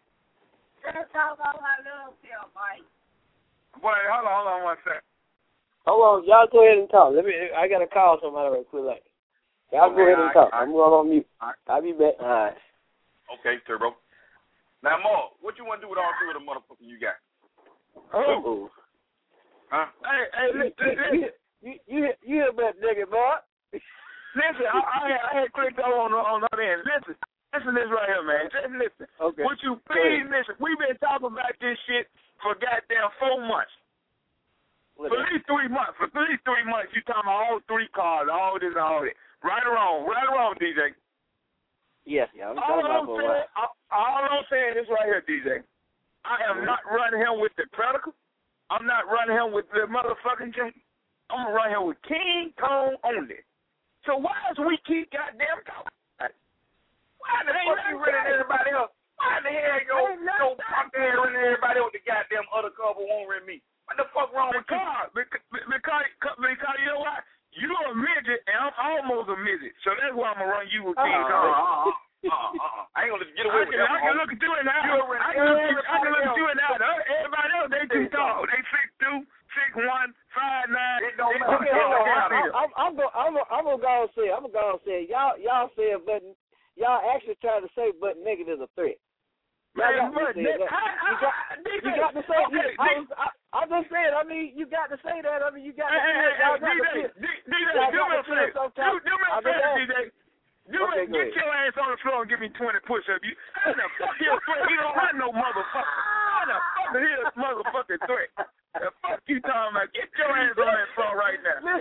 Boy, hold on, hold on one second. Hold on, y'all go ahead and talk. Let me. I gotta call somebody right quick. Like, y'all Okay, go ahead and all talk. right, I'm going on mute. all right. I'll be back. All right. Okay, Turbo. Now, Mark, what you want to do with all three of the motherfuckers you got? Oh. Huh? Hey, hey, listen, listen. You you you you hear about nigga, boy? Listen, I, I, had, I had clicked on the on the other end. Listen, listen to this right here, man. Just listen. Okay. Would you please listen? We've been talking about this shit for goddamn four months. What For is at least three months. For at least three months, you talking about all three cars, all this, all that. Right or wrong? Right or wrong, D J? Yes, yeah. I'm All talking about I'm for a saying, while. all I'm saying is right here, D J. I am not running him with the Predicle. I'm not running him with the motherfucking J. I'm gonna run him with King Kong only. So why is we keep goddamn talking? Why the fuck you running everybody else? Why the hell yo yo punk ass running everybody else with the goddamn other couple won't run me? What the fuck wrong with you? Because, because, because you know what? You're a midget, and I'm almost a midget. So that's why I'm going to run you with King Uh, Kong. uh, uh, uh, uh, I ain't gonna let you get away I with can, that. I can look at you in the eye. You're I can look, at- I can look at you in the eye. else. Everybody else, they too tall. They six two, six one, five nine. It don't They matter. too Okay, hold on. tall. I, I, I'm I'm gonna I'm gonna I'm gonna go and say I'm gonna go and say y'all y'all said but y'all actually trying to say but nigga is a threat. Y'all Man, got to but say that. You got, you got to say. Okay, I was, I, I'm just saying. I mean, you got to say that. I mean, you got to. Hey, hey, y'all got hey, to D J, feel- D J, y'all do got me a to feel favor. sometimes. Do, do me a I mean, favor, that- D J. Do Okay, it. go Get ahead. your ass on the floor and give me twenty push-ups. You, how the fuck you a threat? You don't run no motherfucker. How the fuck is a motherfucking threat? The fuck you talking about? Get your ass on that floor right now.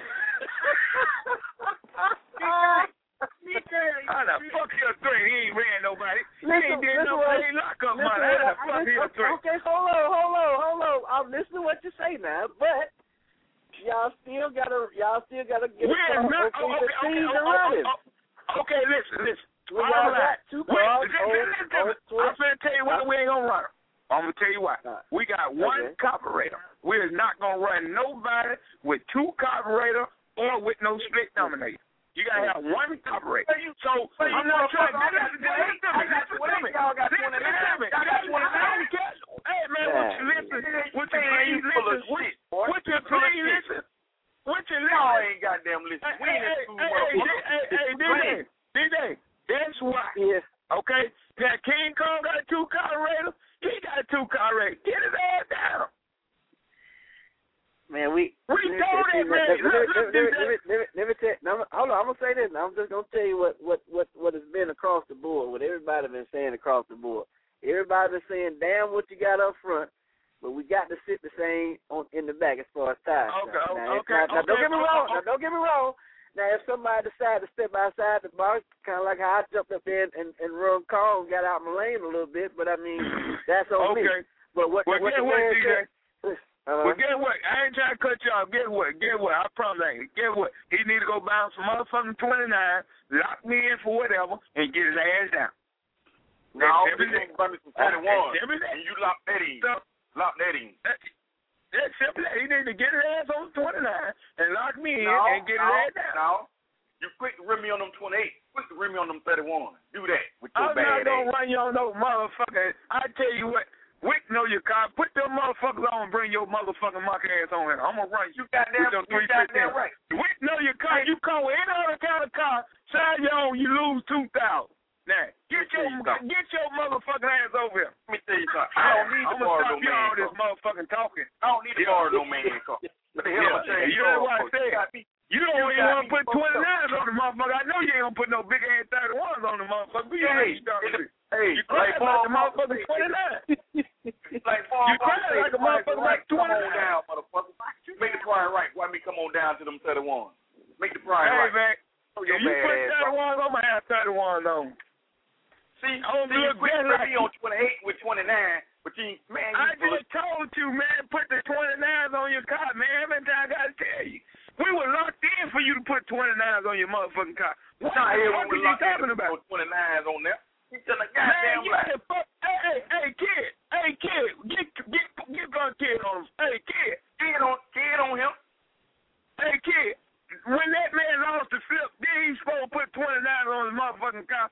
How the fuck you a threat? He ain't ran nobody. He Listen, ain't did listen no what- paid lockup listen money. what How the I- fuck he a listen- threat? Okay, hold on, hold on, hold on. I'm listening to what you say now, but y'all still gotta, y'all still gotta get We a are car not. open Oh, to okay, okay, see the oh, running. oh, oh, okay, listen, listen. We All y'all right. got two Wait, cars listen, on- listen, on listen. Twitter. I'm finna tell you why we ain't gonna run 'em. I'm gonna tell you why. Right. We got one Okay. carburetor. We're not gonna run nobody with two carburetor or with no split dominator. You gotta have one carburetor. So, so you I'm not trying to motherfucker, I got listen to me. Listen to me. twenty-eight. I got Listen to me. twenty-eight. Y'all got Listen to twenty-nine. me. Y'all got twenty-nine. Hey man, would you listen? Would you please full of listen? shit, boy. Would you Full of please shit. listen? Would you Y'all listen? ain't goddamn listening. We Hey, ain't in hey, school, hey, motherfucker. hey, hey, D J, D J, that's why. Yeah. Okay, that King Kong got a two carburetor. He got a two carburetor. Get his ass down. Man, we. We let me told tell- it, let me- man. let me- Look, let me- look, let me- D J. let me- let me- let me tell- now, hold on, I'm gonna say this. Now, I'm just gonna tell you what what what what has been across the board. What everybody been saying across the board. Everybody been saying, "Damn, what you got up front." but we got to sit the same on in the back as far as tires. Okay, now, okay, now, now okay, don't get me okay, wrong. okay. Now don't get me wrong. Now if somebody decide to step outside the box, kind of like how I jumped up there and, and run call and got out my lane a little bit, but I mean that's on okay. me. But what? Well, what guess the what, man D J? said, uh, Well, guess what? I ain't trying to cut you off. Guess what? Guess what? I promise I ain't. Guess what? He need to go bounce some motherfucking twenty-nine, lock me in for whatever, and get his ass down. No, That's you everything. ain't buy me some thirty-one, That's everything. and you lock that in. So, Lock that in. that, that's simple. He need to get his ass on twenty-nine and lock me in No, and get no, his ass down. no. You quick to rim me on them twenty-eight. Quick to rim me on them thirty-one. Do that with your I'm bad not gonna ass. run you on no motherfucker. I tell you what, Wick know your car. Put them motherfuckers on and bring your motherfucking monkey ass on here. I'm gonna run you. You goddamn, with them you three goddamn fifteen. right. Wick know your car. You come with any other kind of car, side you on, you lose two thousand. Now, get your get your motherfucking ass over here. Let me tell you something. I don't need to I'm borrow gonna no stop you all man this car. motherfucking talking. I don't need to Yeah. borrow no man car. What the hell am I Yeah. saying? You know what I You said? got me. You don't You even got want me to put fucked up. twenty-nines on the motherfucker. I know you ain't gonna put no big ass thirty-ones on the motherfucker. But you Hey, ain't starting to. Hey, You cry like like Paul a motherfucker twenty-nine. Like Paul You cry say, like a the price motherfucker right, like come on twenty-nine. down, motherfucker. Make the price right. Why me come on down to them thirty-one? Make the price Hey, right. man. Oh, If your you bad put ass, bro. thirty-ones, I'm going to have thirty-ones on. See, I don't see you look quit better to like me on twenty-eight with twenty-nine, but you, man, you I full of just told you, man, put the twenty-nines on your car, man. Every time I got to tell you. We were locked in for you to put twenty-nines on your motherfucking car. What Nah, the here fuck we are you locked in talking to about? put twenty-nines on there. He said, a Man, goddamn you lie. the fuck. Hey, hey, hey, kid. Hey, kid. Get, get, get gun kid on him. Hey, kid. Kid on, kid on him. Hey, kid. When that man lost the flip, then he supposed to put twenty-nines on his motherfucking car.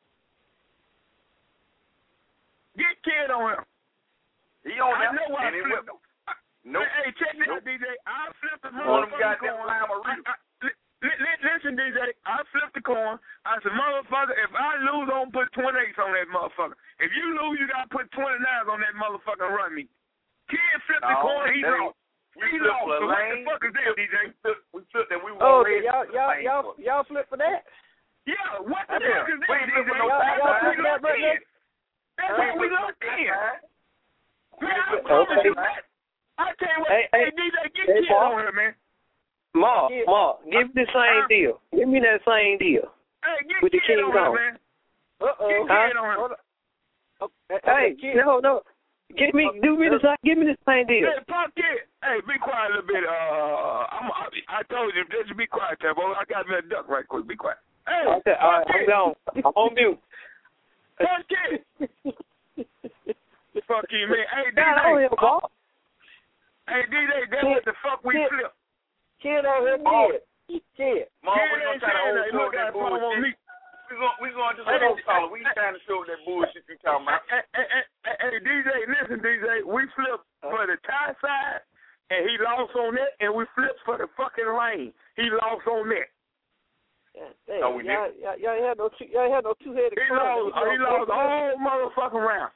Get kid on him. He on I there. know I and it flipped. went- Nope. Hey, hey, check this Nope. out, D J. I flipped the On them motherfucking goddamn coin. lime of I, real. I, li, li, li, listen, D J. I flipped the coin. I said, motherfucker, if I lose, I'm going to put twenty-eights on that motherfucker. If you lose, you got to put twenty-nines on that motherfucker and run me. Kid flipped the No, coin. He that lost. We He flipped lost. for a So what the lane. fuck is that, D J? We flipped, we flipped that we were oh, already y'all, y'all, lane y'all, for. y'all flip for that? Yeah, what the Yeah. fuck is that, We ain't D J? flipping no Y'all- side y'all side. flip that, but in. That's We why ain't we flipping no locked side in. side. Man, I Okay. promise you, man. I tell you what, Hey, hey, hey, D J, get hey, kid Paul. on here, man. Mark, Yeah. Mark, give me the same Huh? deal. Give me that same deal. Hey, get With the kid King on here, Kong. man. Uh-oh. Get kid on here. Hey, no, no. Give me, do me the same, give me the same deal. Hey, pop kid. Hey, be quiet a little bit. Uh, I'm, I, I told you, just be quiet, Tabo. I got me a duck right quick. Be quiet. Hey, Okay, all right, pop I'm kid. gone. I'm on mute. Pop kid. Fuck you, man. Hey, D Down on J. here, Mark. Hey, D J, that's what the fuck we Kid. flip. Kid on here, kid. Kid. Mom, Kid we gonna ain't try to saying hold that. He look that at phone on me. bullshit. We gonna, we gonna just Hey, hold hey, solid. We hey, ain't trying to show that bullshit you talking about. Hey, hey, hey, hey, hey, D J, listen, D J. We flipped for the tie side, and he lost on that, and we flipped for the fucking lane. He lost on that. Hey, No, we y'all, y'all, y'all ain't had no two, y'all ain't had no two-headed He crab. lost. He lost all motherfucking round.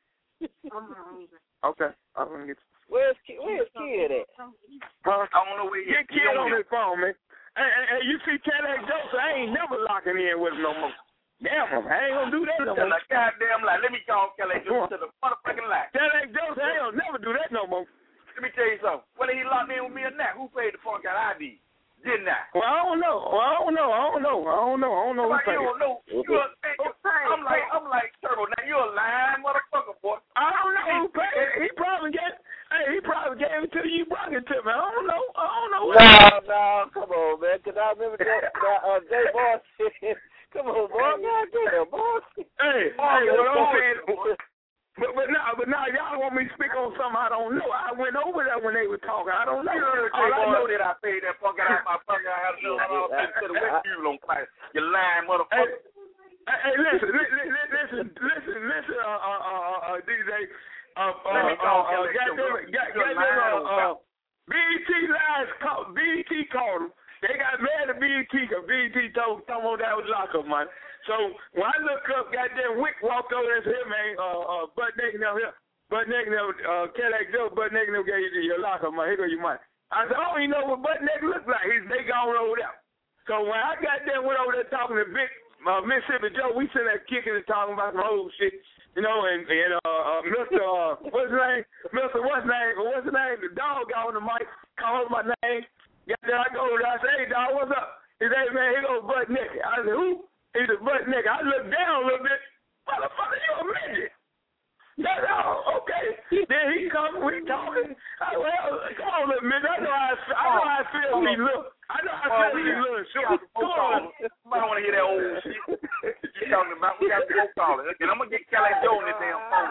Okay, I'm gonna get. Where's kid? Where's kid at? Huh? I don't know where he Get he kid on on him. his phone, man. Hey, hey, hey, you see Cadillac Joseph? I ain't never locking in with him no more. Damn, I ain't gonna do that no Tell more. a goddamn lie. Let me call Kelly just to the motherfucking lie. Cadillac Joseph, I ain't gonna never do that no more. Let me tell you something. Whether he locked in with me or not, who paid the punk out I D? Didn't I? Well, I don't know. Well, I don't know. I don't know. I don't know. I don't know. Like, Who you paid. don't know. You a, I'm like, I'm like Turbo. Now you a lying motherfucker, boy. I don't know who paid. He probably gave. Hey, he probably gave it to you. You brought it to me. I don't know. I don't know. No, no, come on, man. Cause I remember that, that uh, Jay Boss said, "Come on, boy, goddamn, boss." Hey, hey, what I'm saying. But but now, but now y'all want me to speak on something I don't know. I went over that when they were talking. I don't know. You heard All I I know know that I paid that punk out of my pocket. I had to know all to the wet fuel on fire. You lying Hey, motherfucker. hey, hey, listen, li- li- li- listen, listen, listen, uh, uh, uh, uh, D J. Uh, uh, Let me uh, call uh, Kelly. goddamn it, god- You're goddamn, lying uh, on uh, B E T lies, call, B E T called them. They got mad at B E T because B E T told someone that was lockup, man. So when I look up, goddamn Wick walked over there and said, "Hey, man, uh, uh, butt naked down here, butt naked down, uh, Cadillac Joe, butt naked down, gave you your lockup, man. Here go your money." I said, "Oh, you know what butt naked look like? He's they gone over there." So when I got there, went over there talking to Vic, uh, Mississippi Joe, we sitting there kicking and talking about some old shit, you know, and, and uh, uh, Mister Uh, what's his name? Mister What's his name? What's his name? The dog got on the mic, called my name. Yeah, then I go over there, I say, hey, dog, what's up? He said, hey, man, he goes butt naked. I said, who? He said, butt naked. I looked down a little bit. Motherfucker, you a midget. That's all. Okay. Then he comes, we talking. I, well, come on, little midget. I know how I, I know how I feel when he look. I know how I feel when he look. Sure. Come on. I don't want to hear that old shit you talking about. We got to go call it. And I'm going to get Kelly Joe on this damn phone.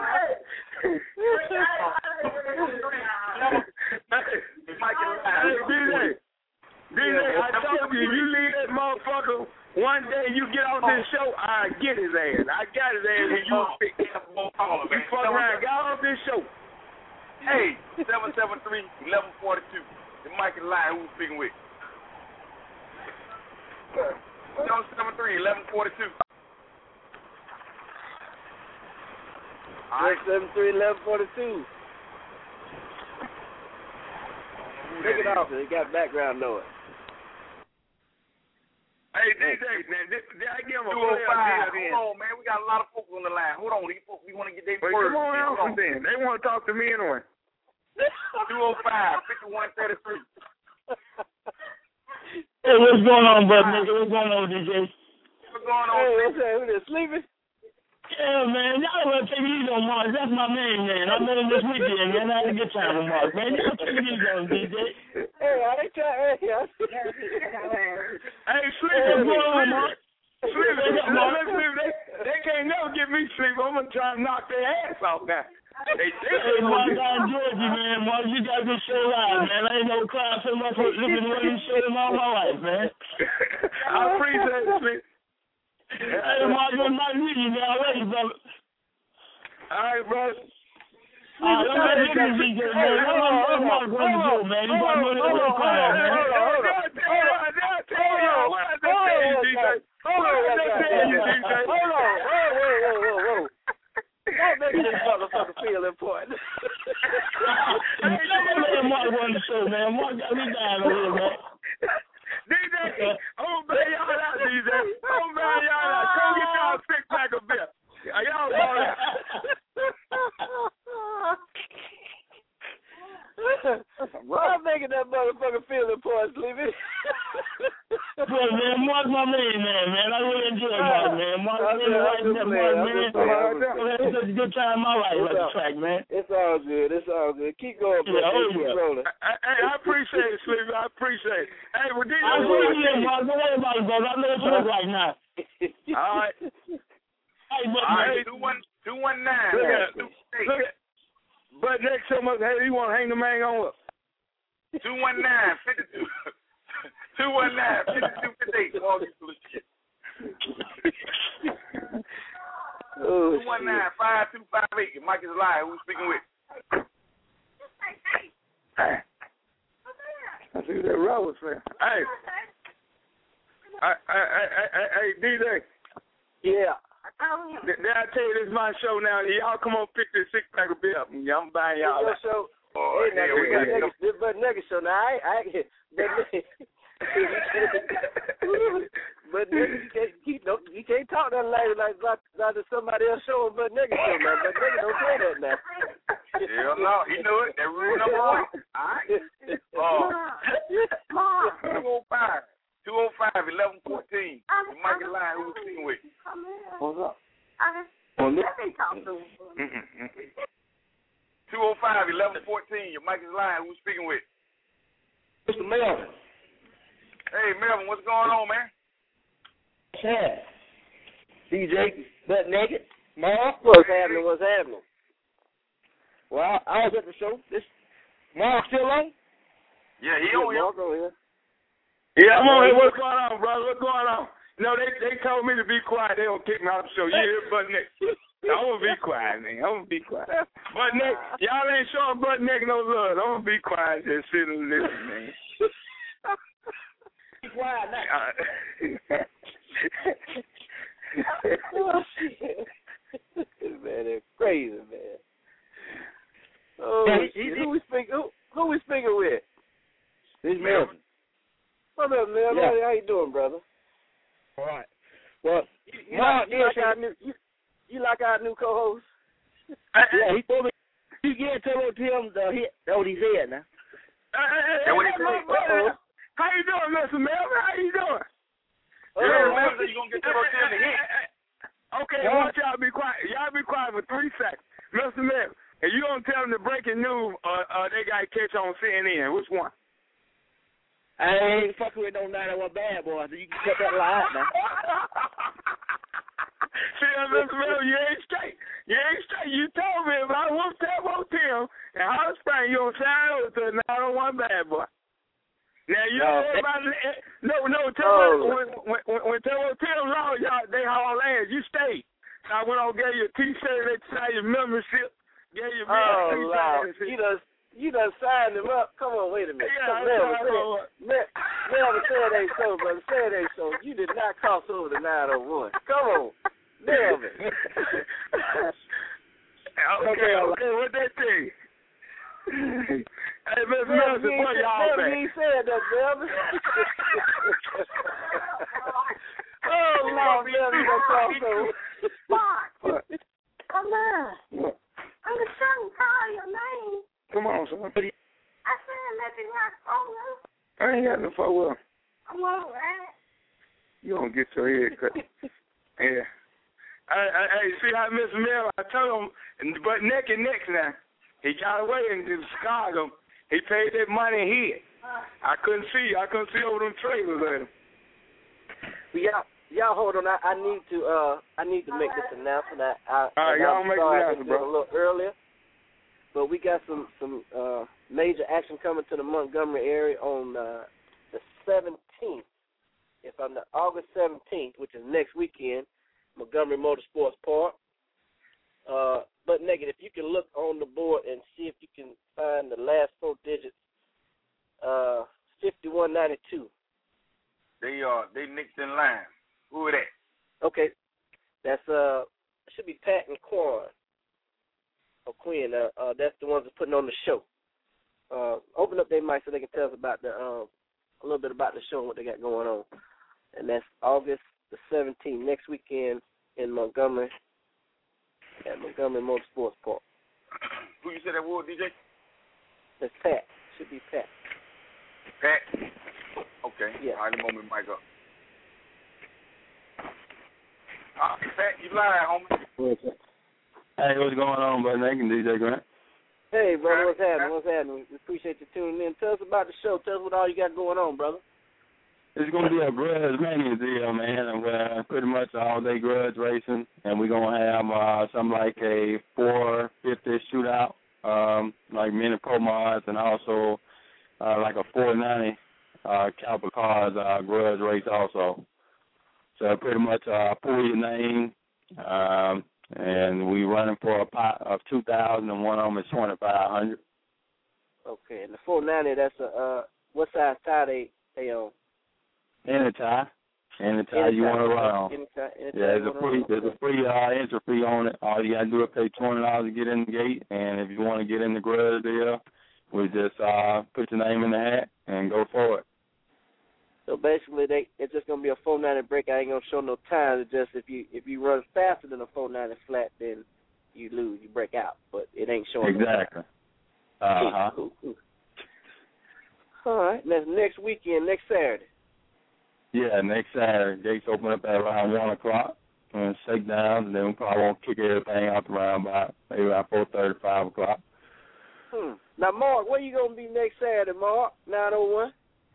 Hey, D J. D J, I told you, you leave that motherfucker. One day you get off this show, I get his ass. I got his ass and you pick him up. You fuck around, got off this show. Hey, seven seven three, eleven forty-two. The Mike and Line, who's speaking with? seven seven three, eleven forty-two. six seven three, eleven forty-two. Take it off, it got background noise. Hey, D J, man, did, did I give him a two oh five. Hold on, man. We got a lot of folks on the line. Hold on. These folks, we want to get their words. Come on out then. They want to talk to me anyway. two oh five, fifty-one thirty-three. Hey, what's going on, brother? Nigga? What's going on, D J? What's going on? Hey, what's that? Who's that, sleeping? Yeah, man, y'all want to take it easy on Mark. That's my name, man. I met him this weekend, man. I had a good time with Mark, man. Y'all take it easy on D J. Hey, I ain't trying. Hey, hey, sleep. What's going on, Mark? Sleep. Sleep. They, they can't never get me sleep. I'm going to try and knock their ass off now. They, they hey, Mark, I enjoyed you, man. Mark, you got this show live, man. I ain't no cry so much for living one of these shows in all my life, man. I appreciate it, sleep. Hey, Mark, you're not meeting me already, brother. All right, bro. Uh, I'm not meeting D J, man. I'm not going to do, man. He's going to go to the choir, man. Hold on, hold on. What I tell you, D J? Hold on, what I tell you, D J? Hold on, whoa, whoa, whoa, whoa, whoa. Don't make this motherfucker feel important. Hey, let Mark run the show, man. Mark got me down over here, man. D J, I'm going to bail y'all out, D J. I'm going to bail y'all out. Go get y'all a six pack of beer. Y'all ball out. I'm making that motherfucker feel important, sleeping. Boy, man, Mark's my man, man, man. I really enjoy Mark, man. Mark's really right there, Mark, man. It's such a good time in my life at the track, man. It's all good. It's all good. Keep going, bro. Yeah, oh, Keep yeah. rolling. Hey, I appreciate it, Sleepy. I appreciate it. Hey, well, D J, I appreciate it, Mark. Don't worry about it, brother. I know what you look like now. All right. Hey, but, all right, two one two one nine. Look at it. Look at it. But next so much, hey, you want to hang the man on up? two one nine, fifty-two. two one nine, fifty-two, fifty-eight. All these full of shit. Oh, two one nine, five two five eight. Mike is alive. Who's speaking with? Hey. I see what that Robert saying. Hey. Hey, hey, hey, hey, D J. Yeah. Did I tell you this is my show now? Y'all come on pick this six pack of beer up. I'm buying y'all that. Show. Oh, hey, now, yeah, this, this, this but nigga show. Now I, I, but, but nigga, you can't, you, no, you can't talk that language like about, about somebody else showing. But nigga show, man. But nigga don't say that now. Hell no, he knew it. That rule number one. All right. Oh, two oh five. two oh five, eleven fourteen. You might get line. Who's speaking with? What's up? two oh five, eleven fourteen. Your mic is live. Who's speaking with? Mister Melvin. Hey, Melvin, what's going on, man? Yeah. D J, butt naked. Mark. What's happening? What's happening? Well, I was at the show. This Mark still on? Yeah, he on here. Mark on here. Yeah, I'm on here. What's going on, brother? What's going on? No, they they told me to be quiet. They don't kick me out of the show. You hear butt naked? I'm gonna be quiet, man. I'm gonna be quiet. Butt naked. Y'all ain't showing butt naked no love. I'm gonna be quiet. Just sit and listen, man. Be quiet now. Oh, shit. Man, they're crazy, man. Oh, Yeah, he- shit. he- Who we speaking? Who, who we speaking with? This Melvin. What up, man? Yeah. How you doing, brother? All right. Well, You, you, Mark, like, you, like our new, you, you like our new co-host? Yeah, he told me you get Turbo Tim the hit. That's what he said now. Hey, hey, hey, hey, my brother. How you doing, Mister Melvin? How you doing? Oh, yeah, Melvin, you gonna get Turbo Tim the hit? Okay, I want y'all to be quiet. Y'all be quiet for three seconds. Mister Melvin, and you gonna tell them the breaking news uh, uh, they got to catch on C N N. Which one? I ain't fucking with no nine oh one bad boy, so you can cut that lie out now. See, Mister Melvin, you ain't straight. You ain't straight. You told me if I whoop Turbo Tim and Hot Spring, you gonna sign over to a nine oh one bad boy. Now you No, know about it. No, no. Tell Oh. when when when, when Turbo Tim lost, y'all they haul ass. You stayed. I went on, gave you a T-shirt, they signed your membership, gave you a Oh, T-shirt. Lord. You done, you done signed him up. Come on, wait a minute. Yeah, I Never signed him up. said, never said they so, brother. Said they so. You did not cross over the nine oh one. Come on. Never. Okay, okay, what they say? Hey, Miss Mills, boy, y'all back. He said that, Melvin. Oh, Lord, Melvin, you done crossed over. Come on. I'm just trying to call your name. Come on, son. I said let you rock over. I ain't got no phone. I'm all right. You gonna get your head cut. Yeah. Hey, hey, hey, see how Miss Mill, I told him, but neck and neck now. He got away in Chicago. He paid that money and hid. I couldn't see. I couldn't see over them trailers at him. Well, y'all, y'all hold on. I, I need to. Uh, I need to make this announcement. I, I, All right, y'all I'm make the sorry announcement, I did it bro. a little earlier, but we got some some uh, major action coming to the Montgomery area on uh, the seventeenth. If I'm not August seventeenth, which is next weekend, Montgomery Motorsports Park. Uh, but negative, you can look on the board and see if you can find the last four digits. Uh, fifty-one ninety-two. They are they next in line. Who are that? Okay, that's uh should be Pat and Quan or Quinn. Uh, uh, that's the ones that's putting on the show. Uh, open up their mic so they can tell us about the um a little bit about the show and what they got going on. And that's August the seventeenth, next weekend in Montgomery at Montgomery Motorsports Park. Who you said that was, D J? That's Pat. Should be Pat. Pat? Okay. Yeah. All right, let me move my mic up. Uh, Pat, you lying, homie. Hey, what's going on, brother Nathan, D J Grant? Hey, brother, what's happening? What's happening? We appreciate you tuning in. Tell us about the show. Tell us what all you got going on, brother. It's going to be a grudge mania deal, man. And we're pretty much all-day grudge racing, and we're going to have uh, something like a four fifty shootout, um, like mini pro mods, and also uh, like a four ninety uh, caliber cars uh, grudge race also. So pretty much uh, pull your name, um, and we running for a pot of two thousand, and one of them is twenty-five hundred. Okay, and the four ninety, that's a uh, what size tie they they on? Any tie, any tie you want to run on. Any tie, any tie Yeah, there's you a free, there's a free uh, entry fee on it. All you gotta do is pay twenty dollars to get in the gate, and if you want to get in the grudge deal, we just uh, put your name in the hat and go for it. So basically, they it's just gonna be a four ninety break. I ain't gonna show no time. It's just if you if you run faster than a four ninety flat, then you lose, you break out. But it ain't showing. Exactly. No uh huh. cool, cool. All right, that's next weekend, next Saturday. Yeah, next Saturday, gates open up at around one o'clock, and shake down, and then we probably won't kick everything out around by maybe around four thirty, five o'clock. Hmm. Now, Mark, where you gonna be next Saturday, Mark? Nine oh one.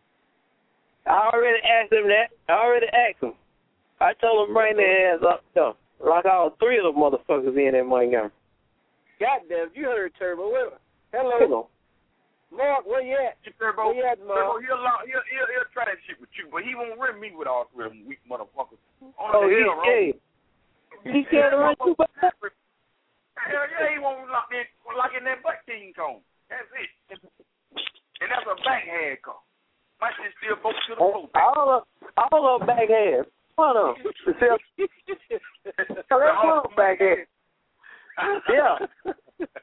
I already asked him that. I already asked him. I told him bring their ass up there. Like all three of them motherfuckers in that Montgomery. Goddamn, you heard Turbo. Where, hello. Hello. Mark, where you at? Turbo, where you at, Turbo, Mark? he'll, he'll, he'll, he'll try that shit with you, but he won't run me with all three of them weak motherfuckers. On Oh, the he, hill, hey. He can't run too bad. Hell yeah, he won't lock in, lock in that butt king cone. That's it. And that's a backhand car. My shit still both to the floor. All of, all of back hands. One of them. All of back hands. Yeah.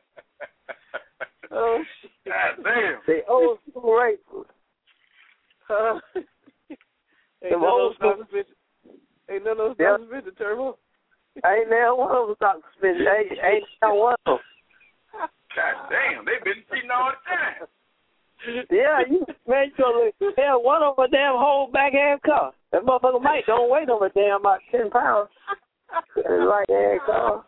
Oh, shit. God damn. They old school racers. Uh, hey, Them old school. Ain't none of those Yeah. suspended, Turbo. Ain't now one of them stop suspended. Ain't, ain't now one of them. God damn, they been cheating all the time. Yeah, you man, you look. Hell, one of them a damn whole backhand car. That motherfucker Mike don't weigh no damn about ten pounds. Right hand car.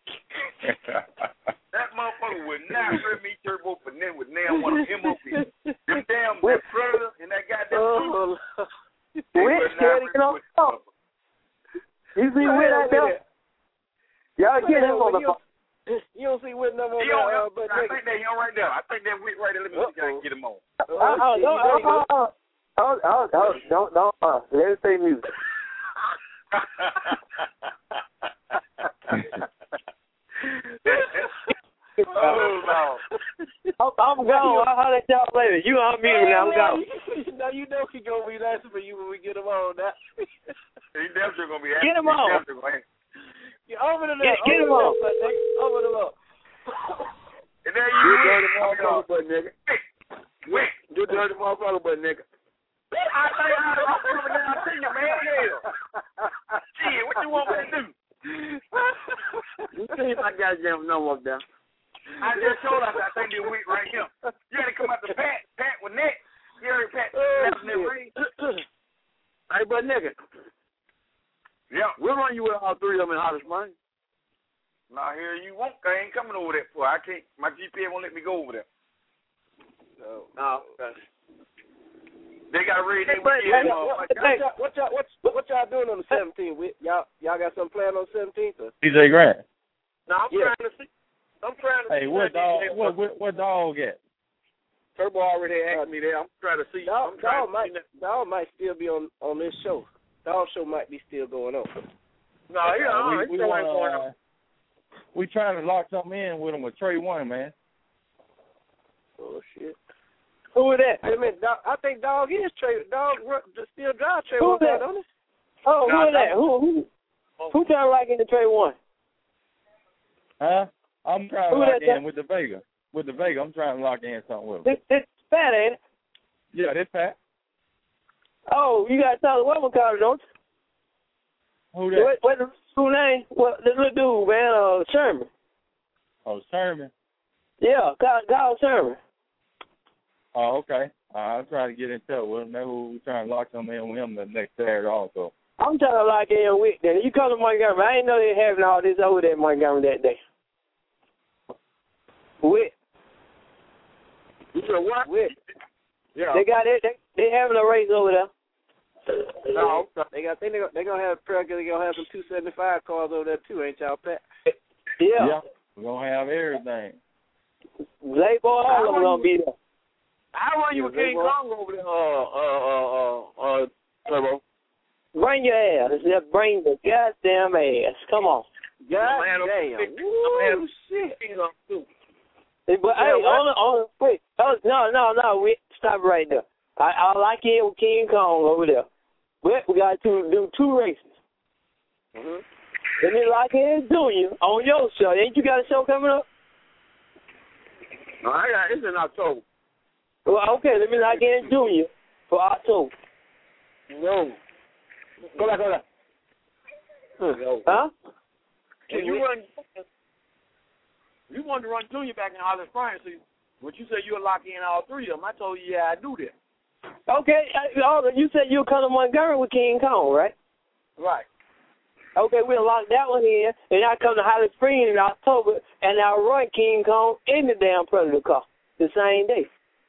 That motherfucker would not hurt me, Turbo, for them with damn one of them up here. Them damn that predator and that goddamn Oh, They Whit would scared to not get on hurt the phone. You see Whit out there? Y'all get him on the phone. You don't see Whit no more. He on, uh, but I think they him right there. I think that Whit right there. Let me see if I can get him on. Oh, oh, don't, oh, oh, oh, oh, oh, don't, don't, uh, let it say music. Oh, no. I'm, I'm gone. I'll holler at y'all later. You unmute me now. I'm gone. Now you know he gonna be nice for you when we get him on. Now. He definitely gonna be happy. Get him on. Yeah, over the Get, get him on. Over the up. And there you You dirty go. motherfucker, but nigga. Wait. You dirty motherfucker, but nigga. I think I'm coming down to you, man. Hell. Shit, what you want me to do? You see my goddamn number up there. I just told us I think this week right here. You had to come out to Pat. Pat with Nick. You heard Pat. Oh, That ring. Hey, but nigga. Yeah. We'll run you with all three of them in Holly Springs. Now here you won't. I ain't coming over there for. I can't. My G P S won't let me go over there. No. No. They got ready. Hey, They but, weekend, what, what, motherfucker. what y'all what, what y'all doing on the seventeenth? With y'all y'all got something planned on the seventeenth? D J Grant. No, I'm Yeah. trying to see. I'm trying to Hey, see. what D J dog? What, what what dog at? Turbo already asked me there. I'm trying to see. Dog, I'm trying dog to might see that. dog might still be on on this show. Dog show might be still going on. No, yeah, Uh, uh, we, we, still ain't going wanna, on. uh, we trying to lock something in with him with Trey One, man. Oh shit. Who is that? I mean, dog, I think dog is Trey. Dog run- still drive Trey Who One, is that? don't he? Oh, who No, is that? Who who who trying to lock in the Trey One? Huh? I'm trying to Who lock that- in with the Vega. With the Vega, I'm trying to lock in something with him. This this fat, ain't it? Yeah, this Pat. Oh, you got to tell the woman call it, don't you? Who that? What what the school name? What the little dude, man? Uh, Sherman. Oh, Sherman. Yeah, call call Sherman. Oh, okay. Uh, I'm trying to get in touch with him. Maybe we're trying to lock something in with him the next Saturday also. I'm trying to lock in with them. You come to Montgomery. I ain't know they having all this over there in Montgomery that day. With You said what? with Yeah. they got it. They they having a race over there. No. They got. They gonna. They gonna have. They gonna have some two seventy five cars over there too, ain't y'all, Pat? Yeah. Yeah. We're gonna have everything. They boy, all of them gonna be there. I run you with Yeah, King they Kong over there, uh, uh, uh, uh, uh, Turbo. Bring your ass. Just bring the goddamn ass. Come on. God I'm gonna have damn. a- I'm gonna have Woo, shit. King Kong too. Hey, but Yeah, hey, what? on, on, wait. Oh, no, no, no. Wait, stop right there. I, I like it with King Kong over there. But we got to do two races. Mm-hmm. Let me lock in Junior on your show. Ain't you got a show coming up? No, I got it's in October. Well, okay, let me lock in Junior for October. No. Go back, go back. No. Huh? Can you run? You wanted to run Junior back in Holly Springs, so but you said you'll lock in all three of them. I told you, yeah, I do that. Okay, I, all the- you said you'll come to Montgomery with King Kong, right? Right. Okay, we'll lock that one in, and I come to Holly Springs in October, and I'll run King Kong in the damn Predator car the same day.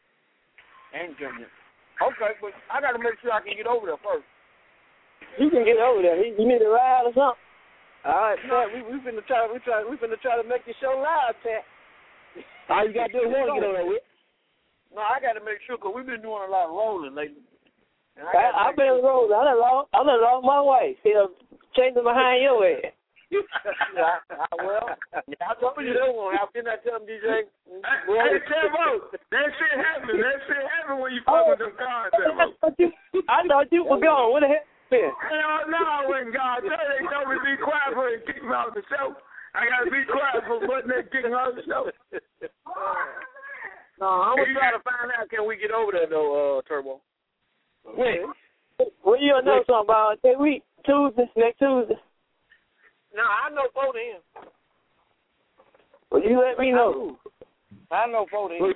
And Junior. Okay, but I got to make sure I can get over there first. You can get over there. You need a ride or something? All right, Pat. We we finna try. We try. We finna try to make the show live, Pat. All you got to do is want to get over there with. No, I got to make sure because we've been doing a lot of rolling lately. And I I, gotta I've make been on the road. I done lost, I done lost my way. See, I'm chasing behind your ass. I, I, well, yeah, I told you that one. How can I tell them, D J? Hey, Tembo, that shit happen. That shit happen when you fuck with them cars, Tembo. I thought you, I thought you were gone. What the heck? Man? Hell no, I wasn't gone. They told me to be quiet for it, kick me out the show. I gotta be quiet for butting that kick me out the show. No, I'm gonna try to find out. Can we get over there though, uh, Turbo? Wait. Well, you know something about it. We Tuesday, next Tuesday. No, I know four then. Well, you let me know. I know four then.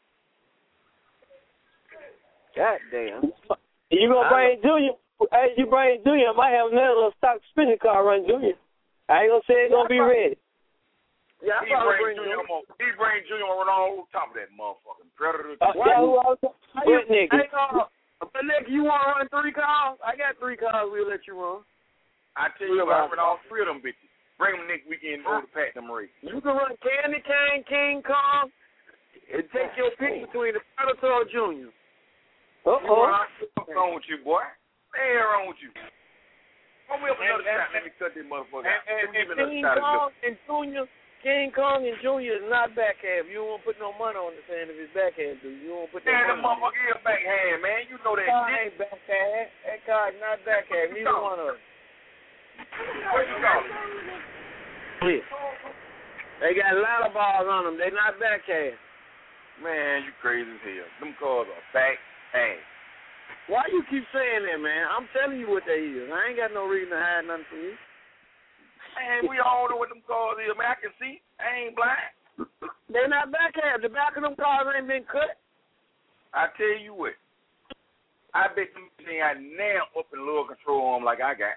God damn. You gonna bring Junior? Hey, you bring Junior? I might have another little stock spinning car run Junior. I ain't gonna say it's gonna be ready. Yeah, I he probably bring bring Junior. On, he bring Junior on on top of that motherfucking predator. Uh, Why yeah, you, who else? Good nigga. Hey, uh, but Nick, you want to run three cars? I got three cars. We'll let you run. I tell you, I run all three of them bitches. Bring them next weekend and go to pack them race. You can run Candy Cane, King Kong, and take your pick between the Predator or Junior. Uh oh. What's wrong with you, boy? What the hell wrong with you? Come up another shot. Let me cut this motherfucker out. And, and, and King Kong and Junior, King Kong and Junior is not backhand. You don't put no money on the saying if it's backhand, dude. You don't put no man, money. Man, the motherfucker is backhand, man. You know that car shit. ain't backhand. That car is not backhand. Neither one of them. What you call it? Yeah. They got a lot of balls on them. They not backhand. Man, you crazy as hell. Them cars are backhand. Why you keep saying that, man? I'm telling you what they is. I ain't got no reason to hide nothing from you. Man, we all know what them cars is, man. I can see. I ain't blind. They're not backhand. The back of them cars ain't been cut. I tell you what. I bet them things I now up in lower control on them like I got.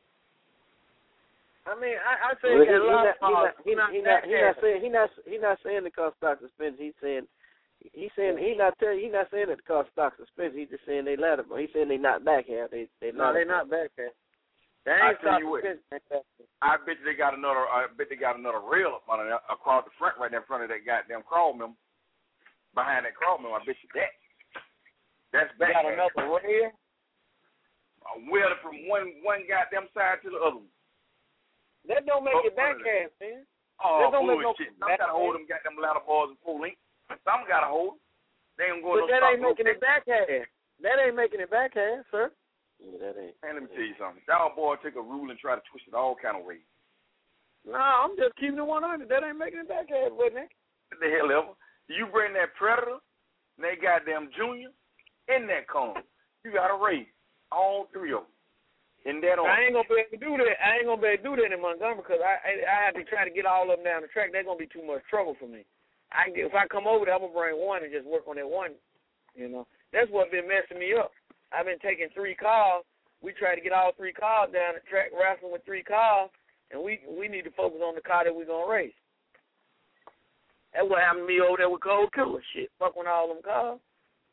I mean, I, I say Well, he, he, got a lot not, of cars. he, not, he, not, he, not, he not saying he not he not saying the car stock suspension. He's saying he's saying he not tell he not saying that the car stock suspension. He's just saying they ladder. He's saying they not backhand. They they no, they not backhand. They ain't I tell you what. I bet they got another. I bet they got another rail up on it, across the front, right there in front of that goddamn crawl member. Behind that crawl member, I bet you that. That's back. Got another rail. A welder from one one goddamn side to the other one. That don't make oh, it backhand, man. Oh, that don't bullshit. Make no Some gotta hold them goddamn ladder bars in full length. Some gotta hold. They ain't going. But that ain't making it backhand. That ain't making it backhand, sir. Yeah, that ain't. Man, let me tell you something. That old boy take a rule and try to twist it all kind of ways. No, I'm just keeping it one hundred. That ain't making it backhand, wasn't it? What the hell ever? You bring that Predator and that goddamn Junior in that cone. You got to race all three of them. In that order. I ain't gonna be able to do that. I ain't gonna be able to do that in Montgomery because I, I I have to try to get all of them down the track. They're gonna be too much trouble for me. I can get, if I come over there, I'm gonna bring one and just work on that one. You know, that's what been messing me up. I've been taking three cars. We try to get all three cars down the track, wrestling with three cars, and we we need to focus on the car that we're gonna race. That's what happened to me over there with Cold Killer shit. Fucking all them cars.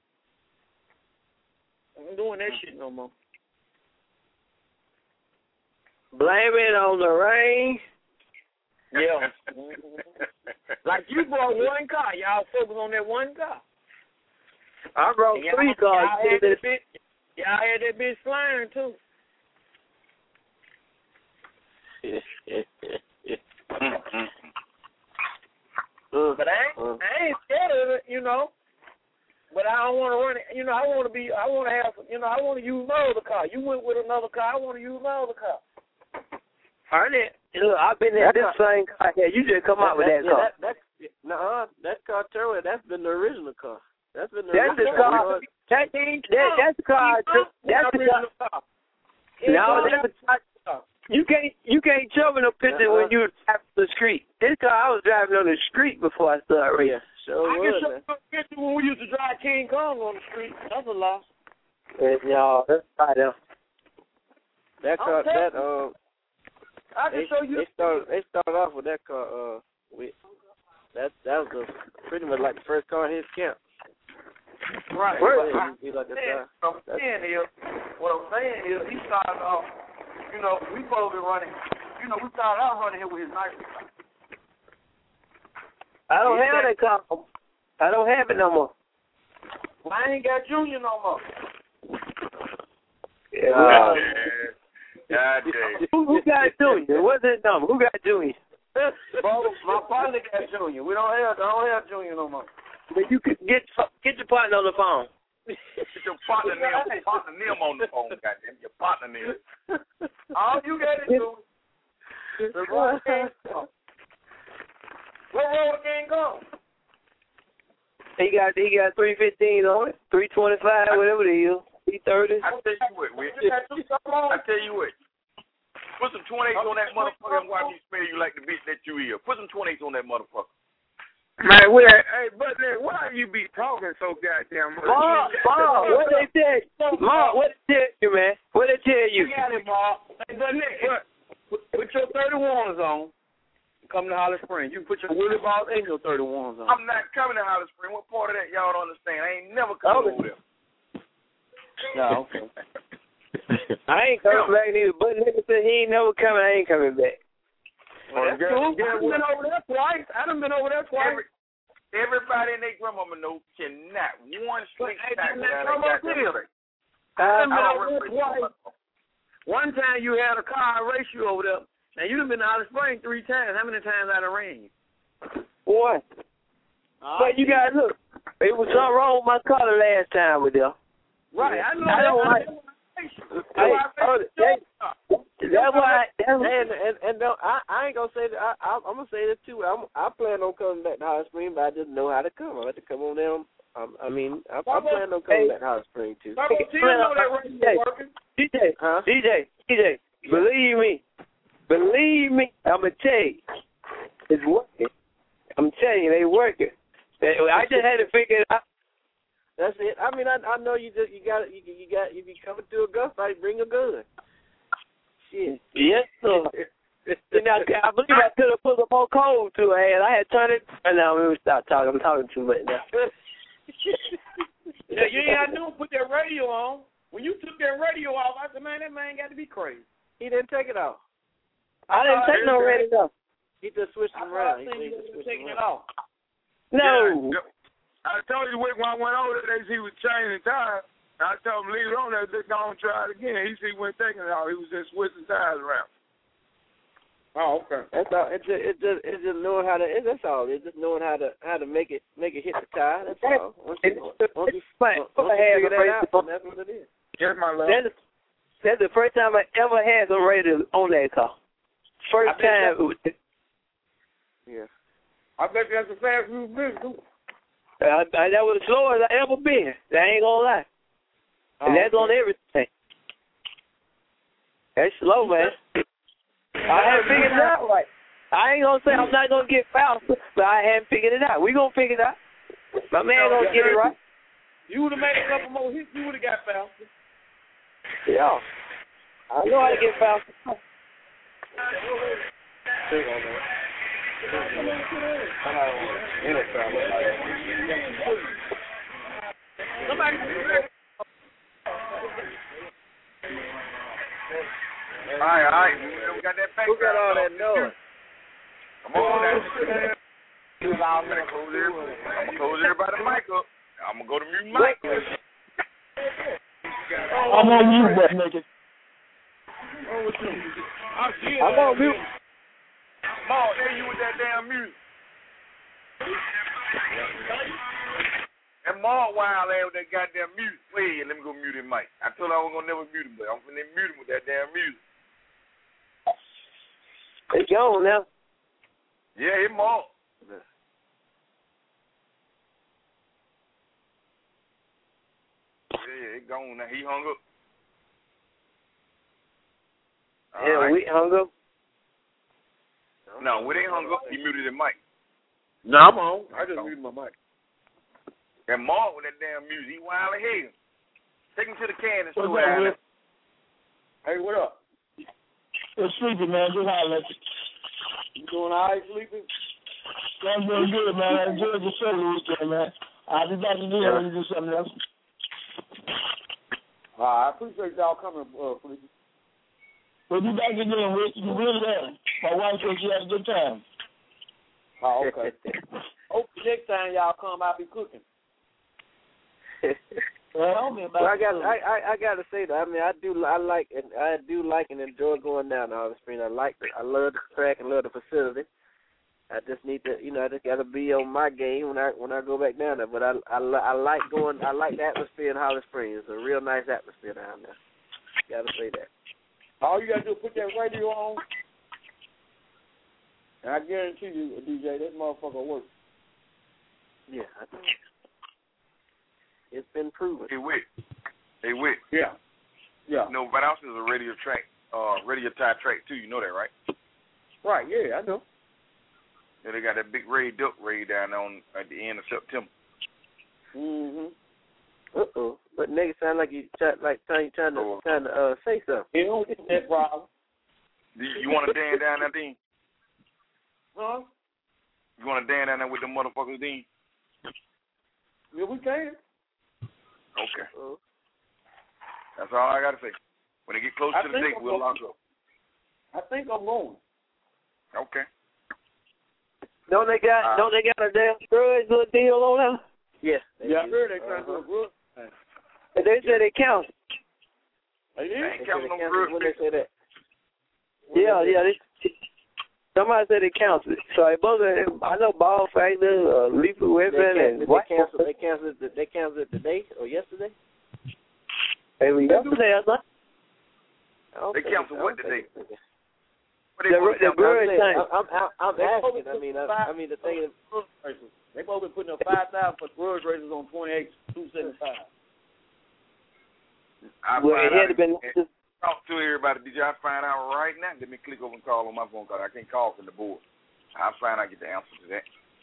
I ain't doing that shit no more. Blame it on the rain. Yeah. Like you brought one car. Y'all focus on that one car. I brought y'all, three cars. Y'all had, that bitch, y'all had that bitch flying, too. But I ain't, uh, I ain't scared of it, you know. But I don't want to run it. You know, I want to be, I want to have, you know, I want to use my other car. You went with another car. I want to use my other car. Ernest, look, I've been in this same car. Yeah, you just come out with that, yeah, car. That, that, no, that car, Terry, that's been the original car. That's been the that's original the car. That, that, that's the car. That's the car. No, that's the car. You can't, you can't show me no picture uh-huh. when you driving the street. This car, I was driving on the street before I started racing. Yeah, sure I can was, show you a picture when we used to drive King Kong on the street. That's a lie. Yeah, y'all, that's right there. That car, that uh. I can they, show you. They started. They started off with that car. Uh, with that. That was a, pretty much like the first car in his camp. Right. Right. But He, he like what I'm saying is, what I'm saying is, he started off. You know, we supposed to be running. You know, we started out running here with his knife. I don't have that car. I don't have it no more. Well, I ain't got Junior no more. Yeah. Uh, God damn. Who, who got Junior? What's his number? Who got Junior? Bro, my partner got Junior. We don't have, I don't have Junior no more. But you could get get your partner on the phone. Get your partner name, partner name on the phone, goddamn. Your partner name. All you got to do is run King Kong. What road King Kong? He got he got three fifteen on it, three twenty five, whatever it is, three thirty. I tell you what, we, I tell you what, Put some twenty-eights on that motherfucker and watch me spell you like the bitch that you is. Put some twenty-eights on that motherfucker. Man, we hey, but then why you be talking so goddamn much? Mark, Mark, what they tell you? Mark, what they tell you, man? What they tell you? You got it, Mark. Hey, but Nick, put, put your thirty-ones on. Come to Holly Springs. You can put your Willie Ball and your thirty-ones on. I'm not coming to Holly Springs. What part of that y'all don't understand? I ain't never coming over there. No, okay. I ain't coming back neither. But nigga said he ain't never coming. I ain't coming back. Well, that's cool. I done been over there twice. I done been over there twice. Every, everybody and their grandmama know cannot one straight tack without come up here. I done been over there twice. One time you had a car race you over there. Now you done been to Holly Springs three times. How many times I done ran you? One. Uh, but you guys look. It was something wrong with my color last time with them. Right, I know. I don't like. Hey, oh, that, that's why. That's and and and no, I I ain't gonna say that. I, I I'm gonna say this too. I'm I plan on coming back to Holly Springs, but I just know how to come. I have to come on down. Um, I mean, I, I plan on coming hey, back to Holly Springs too. Hey, you know that radio working. D J, huh? D J, D J, believe me, believe me. I'm gonna tell you, it's working. I'm telling you, they working. I just had to figure it out. That's it. I mean, I I know you just you got you you got if you coming to a gunfight, bring a gun. Shit. Yes, sir. Now, I believe I could have put some more cold to her head. I had turned it. And now we stop talking. I'm talking too much now. Yeah, you ain't got to do put that radio on. When you took that radio off, I said, man, that man got to be crazy. He didn't take it off. I didn't uh, take no radio off. He just switched it around. He, he just taking it off. No. Yeah. I told you when I went over there, he was changing tires. I told him leave it on there, just don't try it again. He said he wasn't taking it off. He was just switching tires around. Oh, okay. That's all. It's just, it's just, it's just knowing how to. It, that's all. It's just knowing how to, how to make it, make it hit the tire. That's all. Once you, once you, once you figure that out, that's what it is. Yes, my love. That's, that's the first time I ever had some radio on that car. First time. Yeah. I bet that's the fastest you've been too. Uh, that was the slowest I ever been. I ain't gonna lie. And oh, that's on everything. That's slow, man. I haven't figured it out right. I ain't gonna say I'm not gonna get faster, but I haven't figured it out. We gonna figure it out. My man gonna get it right. You would have made a couple more hits, you would have got faster. Yeah. I know how to get faster. Somebody all right, all right. We got that back. Who got all that noise? Come on, now. I'm going to close everybody's mic up. I'm going to go to mute mic. I'm on mute, butt naked. I'm on mute. Mark, there you with that damn music. And Mark wild ass with that goddamn music. Wait, let me go mute him, Mike. I told her I wasn't gonna never mute him, but I'm gonna mute him with that damn music. It's gone now. Yeah, it's Mark. Yeah, it's gone now. He hung up. All yeah, right. We hung up. No, we ain't hung up. He muted his mic. No, I'm on. I just muted my mic. And Mark with that damn music, he wild as hell. Take him to the can and What's store up, down. Hey, what up? Just sleeping, man. Just holler at you. You doing all right sleeping? I'm doing good, man. I enjoyed the show this weekend, man. I'll be back again yeah. when you do something else. Uh, I appreciate y'all coming, uh, Felicia. We'll be back again, Rick. You really there. My wife said she had a good time. Oh, okay. Hope next time y'all come, I'll be cooking. well, well, I got, I, I, I got to say that. I mean, I do, I like, and I do like and enjoy going down to Holly Springs. I like, it. I love the track and love the facility. I just need to, you know, I just got to be on my game when I when I go back down there. But I, I, I like going. I like the atmosphere in Holly Springs. It's a real nice atmosphere down there. Got to say that. All you got to do is put that radio on, and I guarantee you, D J, that motherfucker works. Yeah, I think it's been proven. Hey, Wick. Hey, Wick. Yeah. Yeah. No, but else is a radio track. uh, Radio Tie track too. You know that, right? Right. Yeah, I know. Yeah, they got that big Ray Duck raid down there on at the end of September. Mhm. Uh oh. But nigga sound like you try, like trying trying to Oh. trying to uh, say something. You don't get that problem. Do you, you want to dance down there, Dean? Huh? You want to dance down there with them motherfuckers, Dean? Yeah, we can. Okay. Uh, That's all I got to say. When they get close I to the think date, I'm we'll going. lock up. I think I'm going. Okay. Don't they got Uh, don't they got a damn grudge little deal on them? yeah. Yeah, I heard they trying to do a good. And they said they count. They They did. ain't counting no When grudge. they say that. Yeah, yeah. They, somebody said they counted it. So it wasn't. I know Ball Factor, uh, Lethal They, Weapon, can, and they canceled. They canceled. It, they canceled it today or yesterday. Hey, we yesterday, I thought. I don't They think- canceled I what don't today? think- What they The, supposed to the count? grudge I'm, thing. saying, I'm, I'm, I'm They asking. supposed I to mean, put I, five- I mean, the thing is, They both been putting up five thousand for grudge races on twenty-eight two seventy five. I Well, find it had out been. and talk to everybody. Did y'all find out right now? Let me click over and call on my phone call. I can't call from the board. I'll find out, get the answer to that.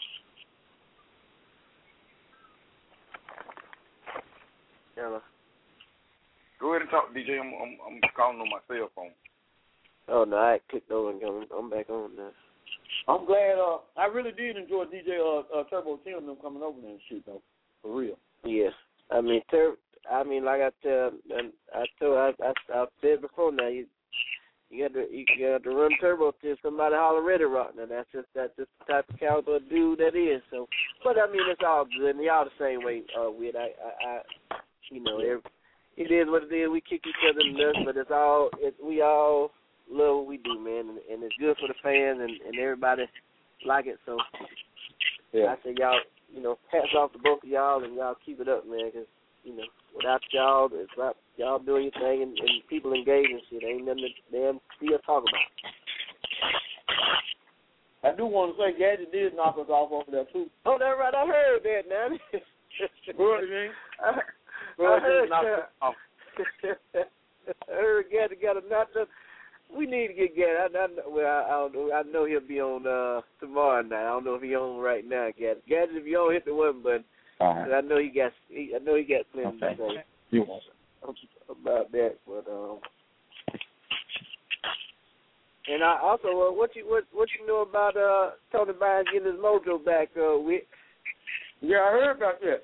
Hello. Go ahead and talk, D J. I'm, I'm, I'm calling on my cell phone. Oh no, I clicked over and come. I'm back on now. I'm glad. Uh, I really did enjoy D J uh, uh, Turbo Tim and them coming over there and shit though, for real. Yeah, I mean, ter- I mean, like I tell, and I told, I, I, I said before. Now you, you got to, you got to run turbo till somebody holler Ready Rock. Now that's just, that's just the type of caliber of dude that is. So, but I mean, it's all good. And y'all the same way. Uh, with I, I, I, you know, every, it is what it is. We kick each other in the nuts, but it's all, it, we all love what we do, man, and, and it's good for the fans and, and everybody like it. So, Yeah. I say y'all, you know, hats off to both of y'all, and y'all keep it up, man, because, you know, without y'all, it's not y'all doing your thing and, and people engaging shit. Ain't nothing to damn see or talk about. I do want to say Gadget did knock us off over there too. Oh, that's right. I heard that, man. Good, man. I, Good, I heard knocked that. us off. I heard Gadget got a knock up. We need to get Gadget. I, I, well, I, I don't know. I know he'll be on uh, tomorrow night. I don't know if he's on right now, Gadget. Gadget, if you don't hit the one button, All right. I know he got. He, I know he got plenty Okay. to say You want about that, but um. And I also, uh, what you what what you know about uh Tony Bynes getting his mojo back? Uh, with Yeah, I heard about that.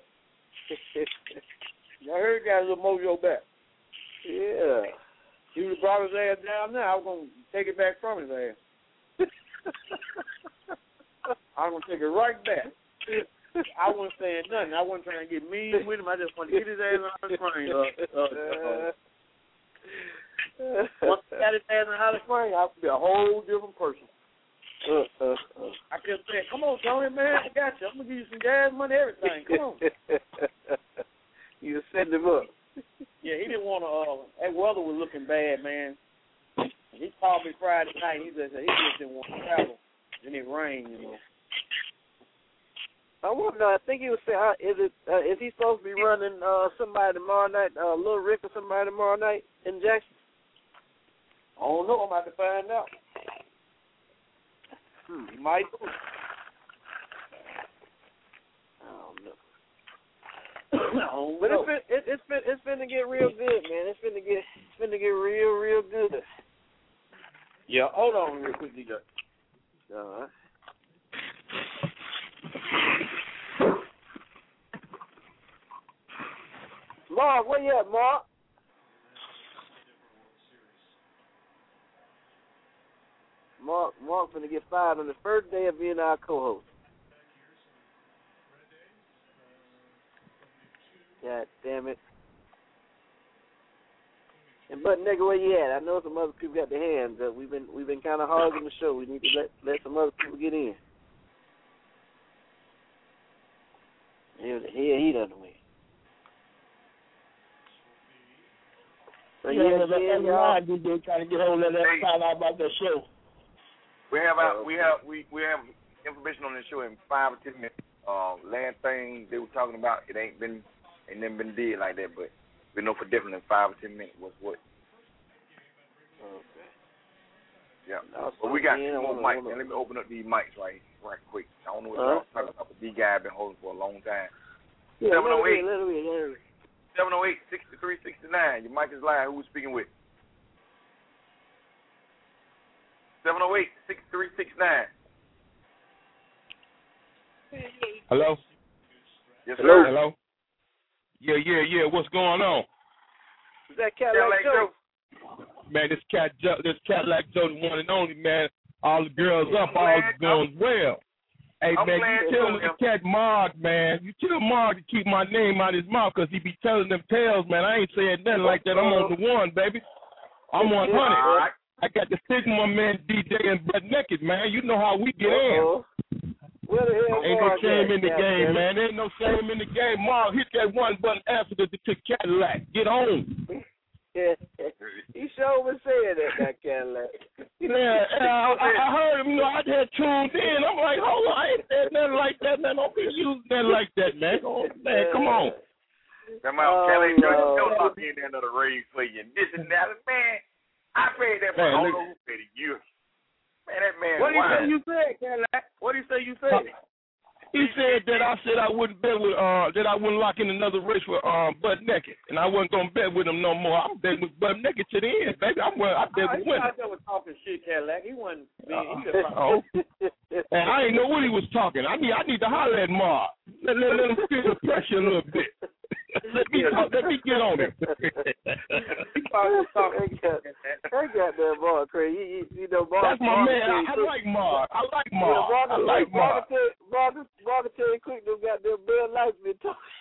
I heard he got a little mojo back. Yeah. He would have brought his ass down there. I was going to take it back from his ass. I was going to take it right back. I wasn't saying nothing. I wasn't trying to get mean with him. I just wanted to get his ass on the screen. Uh, uh, uh, once I got his ass on the screen, I would be a whole different person. Uh, uh, uh. I kept saying, come on, Tony, man, I got you. I'm going to give you some gas money, everything. Come on. You send him up. Yeah, he didn't want to. Uh, that weather was looking bad, man. He called me Friday night. He just said he just didn't want to travel. Then it rained, you know. I wonder. I think he was saying, uh, is it uh, is he supposed to be running uh, somebody tomorrow night, uh, Lil Rick or somebody tomorrow night in Jackson? I don't know. I'm about to find out. Hmm. He might do it. I don't know. I don't But know. it's been it, it's been it's been to get real good, man. It's been to get it's been to get real real good. Yeah, hold on real quick, D J. All right. Mark, where you at, Mark? Mark, Mark's gonna get fired on the first day of being our co-host. God damn it. And but nigga, where you at? I know some other people got their hands up. We've been we've been kind of hogging the show. We need to let let some other people get in. Here, here he done win. So Yeah, yeah, that yeah, other y'all. line dude there trying to get hold of that, find out about that show. We have out, we have we, we have information on this show in five or ten minutes. Uh, last thing they were talking about, it ain't been ain't never been did like that, but we know for definitely in five or ten minutes what's what. Okay. Yeah. No, But we got yeah, two more wanna, mics. wanna... And let me open up these mics right right quick. I don't know what huh? y'all talking about, but these guys have been holding for a long time. Yeah, seven oh eight. let it be, let it be. seven oh eight, sixty-three sixty-nine. Your mic is live. Who we speaking with? seven oh eight, sixty-three sixty-nine. Hello? Yes, Hello? sir. Hello? Yeah, yeah, yeah. What's going on? Is that Cadillac Joe? Man, this cat, this Cadillac Joe, the one and only, man. All the girls up, all is going well. Hey, I'm man, you tell the cat Mark, man. You tell Mark to keep my name out of his mouth because he be telling them tales, man. I ain't saying nothing like that. I'm on the one, baby. I'm one hundred. Right. I got the Sigma man DJing butt naked, man. You know how we get Uh-oh. in. Where the hell Ain't Mark no shame at, in the Cadillac? game, man. Ain't no shame in the game. Mark, hit that one button after the, the Cadillac. Get on. Yeah, he sure was saying that, that Cadillac. Yeah, I, I heard him. You know, I had tuned in. I'm like, hold on, I ain't said nothing like that, man. Don't be using that like that, man. Oh, man, come on. Come on, Oh, Kelly, no. don't lock in there another rave for you. This and that, man. I paid that for Man, all look- those for you. Man, that man. What do you say wild. you said, Cadillac? What do you say you said? He said that I said I wouldn't bet with uh that I wouldn't lock in another race with um butt naked, and I wasn't gonna bet with him no more. I'm betting with butt naked to the end, baby. I'm I bet Oh, with he winning. out there was talking shit, Cadillac. He wasn't being. He just Oh, and I didn't know what he was talking. I need I need to holler at Mark. Let, let, let him feel the pressure a little bit. Let me talk, let me get on him. he probably was talking. That goddamn Mark crazy. You, you, you know, Mark. That's my Mark man. I, I quick. like Mark. I like Yeah, Mark. Mark, I like Mark. Mark, Mark, Mark, tell you quick, them goddamn Bill Lights been talking.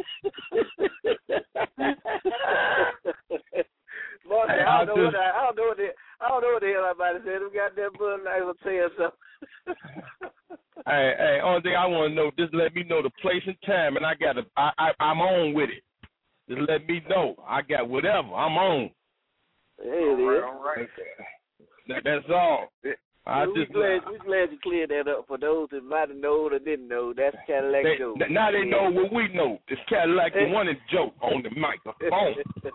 Mark, Hey, I I don't know just- what I, I don't know what the I don't know what the hell I'm about to say. Them goddamn Bill Lights will tell you something. Hey, hey, only thing I want to know, just let me know the place and time, and I got to, I, I, I'm on with it. Just let me know. I got whatever. I'm on. There it is. All right. That, that's all. I we just glad we glad you cleared that up for those that might have known or didn't know. That's Cadillac they, Joe. now they know what we know. It's Cadillac the one and Joe on the microphone.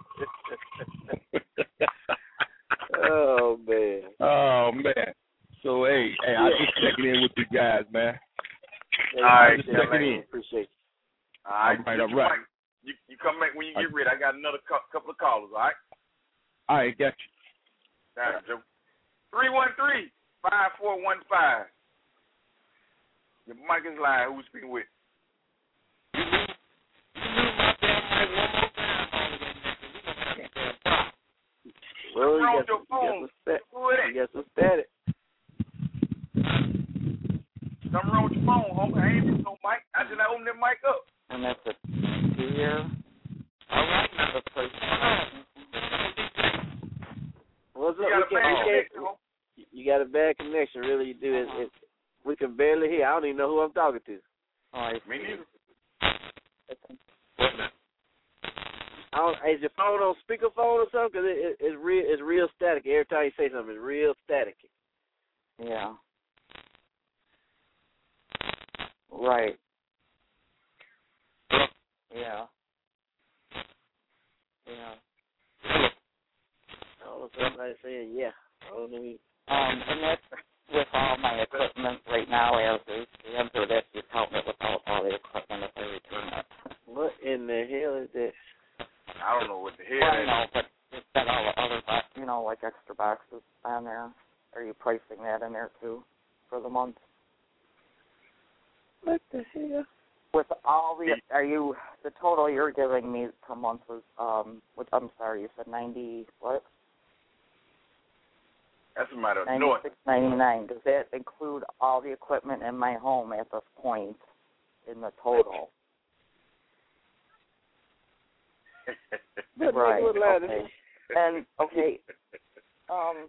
Oh man. Oh man. So hey, hey, I just checking in with you guys, man. Hey, All right, just Cadillac. checking in. Appreciate you. All right, All right, you, all right. You, you come back when you get ready. I got another cu- couple of callers, all right? All right, got you. All right, Joe. three one three, five four one five. Your mic is live. Who we speaking with? Well, you What's wrong got, with your some, phone? you got some stat- Who is you got some static. Something wrong with your phone, homie. I ain't no mic. I just not open that mic up. And that's it. Here. All right, now the place. What's You up? got a We bad can't- connection, homie. You got a bad connection, really. You do. It, it, we can barely hear. I don't even know who I'm talking to. All right. Me neither. I don't, is your phone on speakerphone or something? Because it, it, it's real. It's real static. Every time you say something, it's real static. Yeah. Right. Yeah. Yeah. All of a sudden, I saying, yeah. I don't know. Um, and that's with all my equipment right now as is. The enter that you count it without all the equipment if I return it. What in the hell is that? I don't know what the hell Well, that I is. know, but it's got all the other, box, you know, like extra boxes on there. Are you pricing that in there too for the month? What the hell? With all the, are you, the total you're giving me per month was, um, which I'm sorry, you said ninety, what? That's a matter of noise. ninety-six ninety-nine. Does that include all the equipment in my home at this point in the total? Right. Okay. And okay. Um.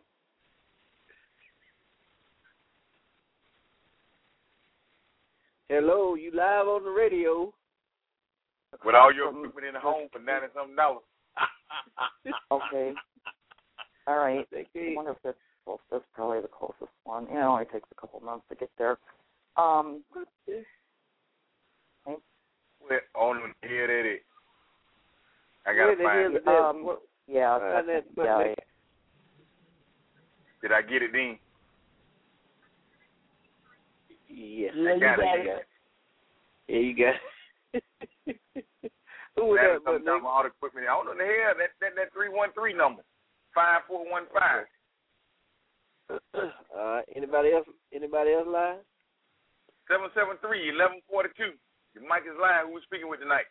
Hello, you live on the radio. With all your equipment in the home for ninety something dollars. Okay. All right. I wonder if that's, well, that's probably the closest one. You know, it only takes a couple months to get there. Um. Well, on the head at it. I gotta Where the find hell it. is that? Um, yeah, Uh, that's, that- yeah, Did I get it then? Yes, yeah, I got, got it. it. Yeah, you got it. Who was that? that? That all the equipment. I don't know the hell that that that three one three number, five four one five. All right. Anybody else? Anybody else live? Seven seven three eleven forty two. Your mic is live. Who we speaking with tonight?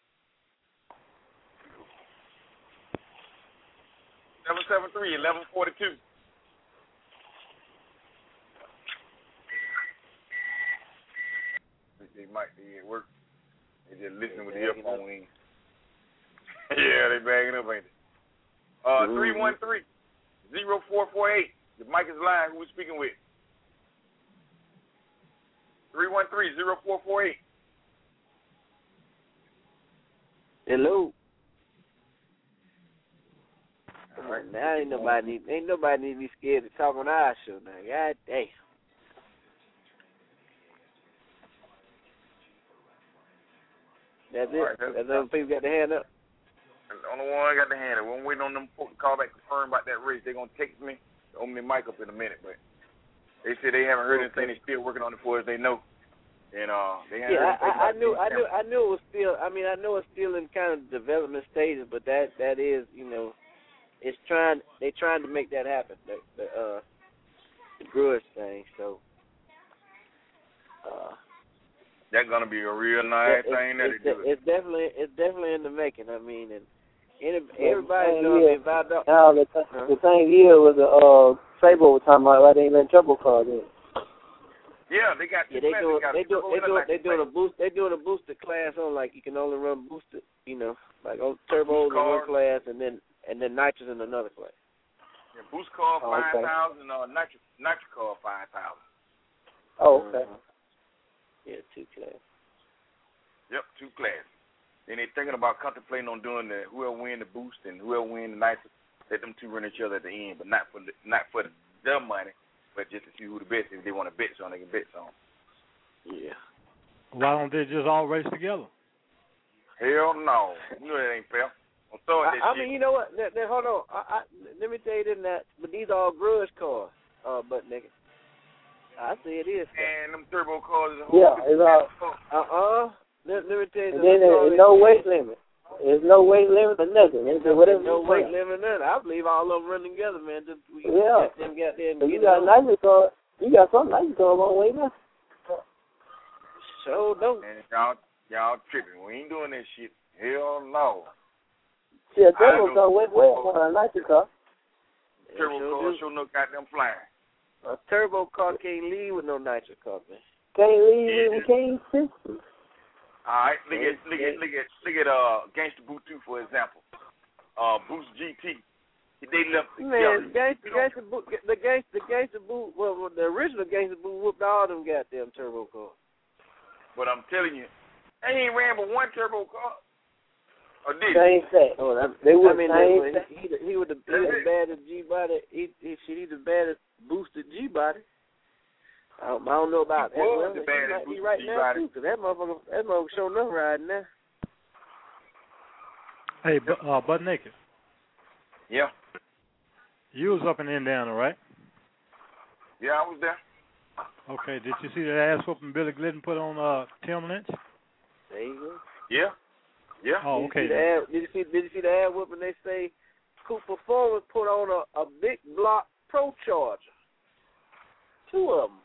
Seven seven three eleven forty two. They might be at work. They just listening with the earphone in. Yeah, they bagging up, ain't they? Uh, three one three zero four four eight. The mic is live. Who we speaking with? Three one three zero four four eight. Hello. Come on, now ain't nobody need, ain't nobody need to be scared to talk on our show now. God damn. That's it. Right, that's, that's other people got their hand up. The only one I got the hand up. We're waiting on them folks to call back confirm about that race. They're gonna text me, open the mic up in a minute, but they said they haven't heard anything. They're still working on it for us. They know. And uh, they haven't yeah, heard I, I, I knew, I camera. knew, I knew it was still. I mean, I know it's still in kind of development stages, but that that is, you know, it's trying. They trying to make that happen. The, the uh, the grudge thing. So. Uh, That's gonna be a real nice it's, thing that it's, they do. It's definitely, it's definitely in the making. I mean, and any, everybody yeah, knows yeah. about that. Now the, th- huh? the thing here was the uh, Sable was talking about why they ain't letting turbo cars in. Yeah, they got. Yeah, they doing, got they do, they do, they doing a class. boost, they doing a booster class on like you can only run boosted, you know, like on turbos in one class and then and then nitrous in another class. Yeah, boost car Oh, five okay. thousand, uh, nitro nitro car five thousand. Oh, okay. Yeah, two class. Yep, two classes. Then they thinking about contemplating on doing the whoever win the boost and whoever win the nitrous. Let them two run each other at the end, but not for the, not for the, their money. But just to see who the best is. If they want to bet on, they can bet on. Yeah. Why don't they just all race together? Hell no. You know that ain't fair. I'm throwing I, that I shit. mean, you know what? Now, now, hold on. I, I, let me tell you this, that, but these are all grudge cars, uh, butt nigga. I say it is. And them turbo cars is a Yeah, whole it's all. Uh-uh. Let, let me tell you And something. then there's no weight limit. There's no weight limit or nothing. It's whatever. No you weight want. limit, nothing. I believe all of them run together, man. Just we Yeah. get them, get them, So get you got them. nitrous car. You got some nitrous car on way now. Sure don't. And y'all, y'all tripping. We ain't doing that shit. Hell no. See, a turbo car went well on a nitrous car. Turbo sure cars do. sure no goddamn flying. A turbo car can't leave with no nitrous car, man. Can't leave it. We can't sit. All right, look at look at look at look at uh Gangsta Boot two for example. Uh, Boost G T. They left together. Man, gangster, gangster boot, the gangster, the gangster boot, well, well, the original gangster boot whooped all them goddamn turbo cars. But I'm telling you, they ain't ran but one turbo car. Or did Same thing. Oh, that, They I were mean, same that, he, he, he was the, he was the baddest G body. He, he, shit, he the baddest boosted G body. I don't, I don't know about that. He was Well, the he baddest might be boosted right G now body. too, cause that motherfucker, that motherfucker showing up riding now. Hey, bu- uh, Butt Naked, Yeah. you was up in Indiana, right? Yeah, I was there. Okay, did you see that ass whooping Billy Glidden put on uh, Tim Lynch? There you go. Yeah. Yeah. Oh, okay. Did you see the ad, did you see, did you see the ad whooping? They say Coupe Performance put on a, a big block Pro Charger. Two of them.